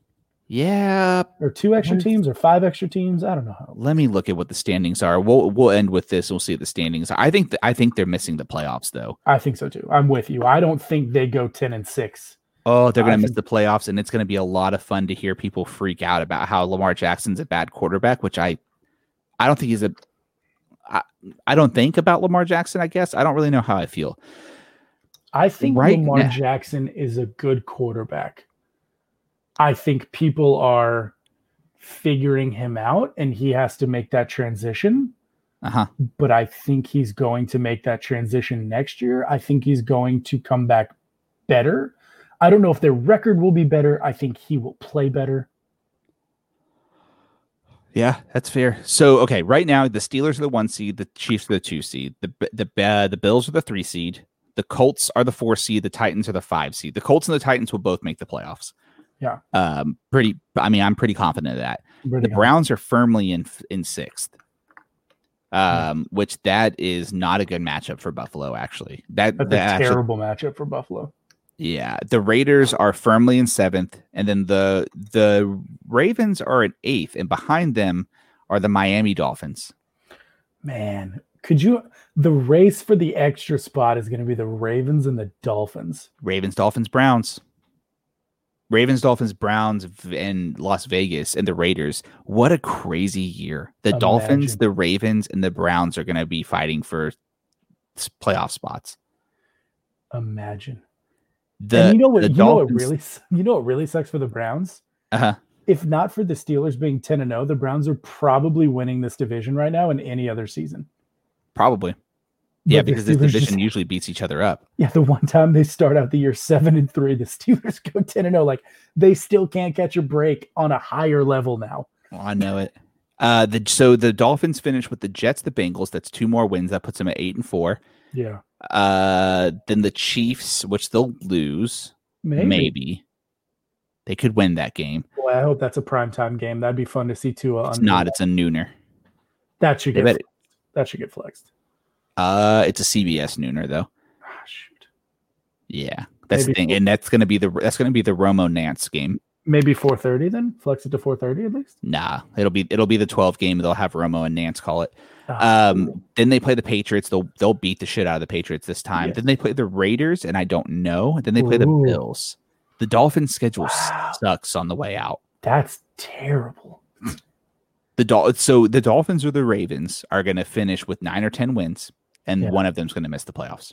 Yeah. Or two extra What is- teams or five extra teams. I don't know how. Let me look at what the standings are. We'll we'll end with this. We'll see what the standings are. I think th- I think they're missing the playoffs though. I think so too. I'm with you. I don't think they go ten and six. Oh, they're I going to miss think- the playoffs, and it's going to be a lot of fun to hear people freak out about how Lamar Jackson's a bad quarterback, which I, I don't think he's a. I, I don't think about Lamar Jackson. I guess I don't really know how I feel. I think Right Lamar now- Jackson is a good quarterback. I think people are figuring him out, and he has to make that transition. Uh huh. But I think he's going to make that transition next year. I think he's going to come back better. I don't know if their record will be better. I think he will play better. Yeah, that's fair. So, okay, right now the Steelers are the one seed, the Chiefs are the two seed, the the uh, the Bills are the three seed, the Colts are the four seed, the Titans are the five seed. The Colts and the Titans will both make the playoffs. Yeah, Um, pretty. I mean, I'm pretty confident of that. Pretty The Browns are firmly in in sixth. Um, which that is not a good matchup for Buffalo. Actually, that That's that a actually- terrible matchup for Buffalo. yeah, the Raiders are firmly in seventh, and then the the Ravens are at eighth, and behind them are the Miami Dolphins. Man, could you? The race for the extra spot is going to be the Ravens and the Dolphins. Ravens, Dolphins, Browns. Ravens, Dolphins, Browns, v- and Las Vegas, and the Raiders. What a crazy year! The Imagine. Dolphins, the Ravens, and the Browns are going to be fighting for s- playoff spots. Imagine. The and you know what? the You know what Dolphins- really? You know what really sucks for the Browns? Uh-huh. If not for the Steelers being ten and zero, the Browns are probably winning this division right now in any other season. Probably. Yeah, But the because this Steelers division just- usually beats each other up. Yeah, the one time they start out the year seven and three, the Steelers go ten and zero. Like they still can't catch a break on a higher level now. Oh, I know it. Uh, the so the Dolphins finish with the Jets, the Bengals. That's two more wins. That puts them at eight and four. Yeah. Uh, then the Chiefs, which they'll lose. Maybe. Maybe. They could win that game. Boy, I hope that's a primetime game. That'd be fun to see Tua. It's not. It's a nooner. That should They get bet flexed. it- that should get flexed. Uh, it's a C B S nooner though. Ah, shoot. Yeah, that's Maybe the thing, four- and that's gonna be the that's gonna be the Romo Nance game. Maybe four thirty then. Flex it to four thirty at least. Nah, it'll be it'll be the twelve game. They'll have Romo and Nance call it. Ah, Um, then they play the Patriots. They'll they'll beat the shit out of the Patriots this time. Yes. Then they play the Raiders, and I don't know. Then they play Ooh. the Bills. The Dolphins' schedule Wow. sucks on the way out. that's terrible. The Dol- so the Dolphins or the Ravens are going to finish with nine or ten wins, and Yeah. one of them's going to miss the playoffs.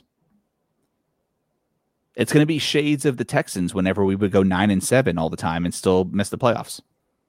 It's going to be shades of the Texans whenever we would go nine and seven all the time and still miss the playoffs.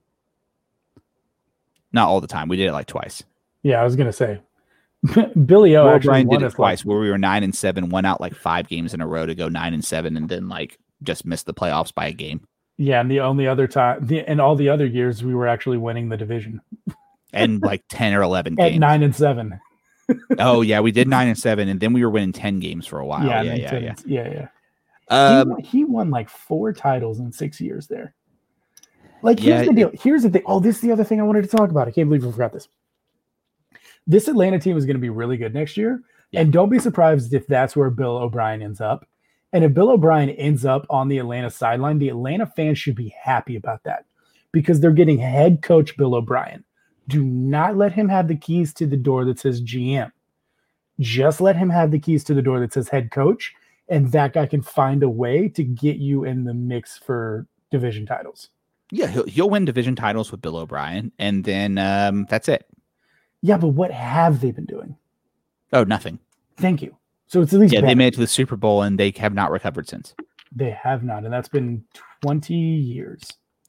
Not all the time. We did it like twice. Yeah, I was gonna say. Billy O Will actually O'Brien won did it us twice, last- where we were nine and seven, won out like five games in a row to go nine and seven, and then like just missed the playoffs by a game. Yeah, and the only other time, the, and all the other years, we were actually winning the division And like ten or eleven at games. nine and seven. Oh yeah, we did nine and seven, and then we were winning ten games for a while. yeah, Yeah, and yeah, then yeah. ten- yeah, yeah. yeah. Um, he, won, he won like four titles in six years there. Like, Yeah, here's the deal. Here's the thing. Oh, this is the other thing I wanted to talk about. I can't believe I forgot this. This Atlanta team is going to be really good next year. Yeah. And don't be surprised if that's where Bill O'Brien ends up. And if Bill O'Brien ends up on the Atlanta sideline, the Atlanta fans should be happy about that because they're getting head coach Bill O'Brien. Do not let him have the keys to the door that says G M. Just let him have the keys to the door that says head coach, and that guy can find a way to get you in the mix for division titles. yeah, he'll he'll win division titles with Bill O'Brien, and then um, that's it. Yeah, but what have they been doing? Oh, nothing. Thank you. So it's at least Yeah, better. they made it to the Super Bowl, and they have not recovered since. They have not, and that's been twenty years.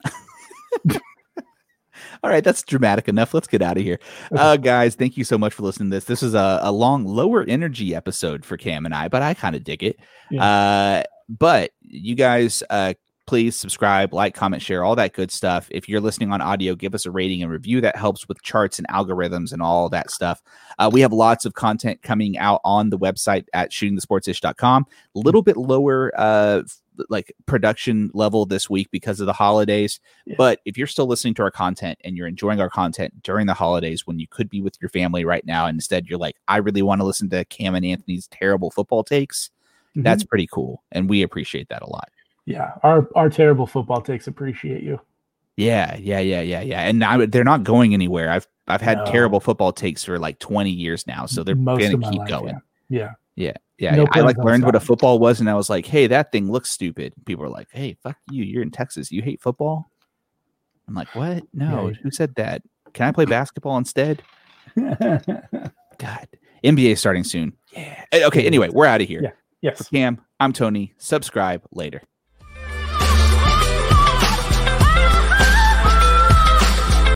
All right, that's dramatic enough. Let's get out of here. Uh, guys, thank you so much for listening to this. This is a, a long, lower energy episode for Cam and I, but I kind of dig it. Yeah. Uh, but you guys, uh, please subscribe, like, comment, share, all that good stuff. If you're listening on audio, give us a rating and review. That helps with charts and algorithms and all that stuff. Uh, we have lots of content coming out on the website at shooting the sports ish dot com. A little bit lower uh, like production level this week because of the holidays. Yeah. But if you're still listening to our content and you're enjoying our content during the holidays when you could be with your family right now, and instead you're like, I really want to listen to Cam and Anthony's terrible football takes, Mhm. that's pretty cool. And we appreciate that a lot. Yeah, our our terrible football takes appreciate you. Yeah, yeah, yeah, yeah, yeah. And I, they're not going anywhere. I've I've had No. terrible football takes for like twenty years now, so they're Most gonna of my keep life, going. Yeah. Yeah, yeah. No yeah. I like plans on learned what a stopping. football was, and I was like, "Hey, that thing looks stupid." People are like, "Hey, fuck you! You're in Texas. You hate football." I'm like, "What? No, Yeah. who said that? Can I play basketball instead?" Yeah. God, N B A starting soon. Yeah. Eh, Okay. Anyway, we're out of here. Yeah. Yes. For Cam, I'm Tony. Subscribe later.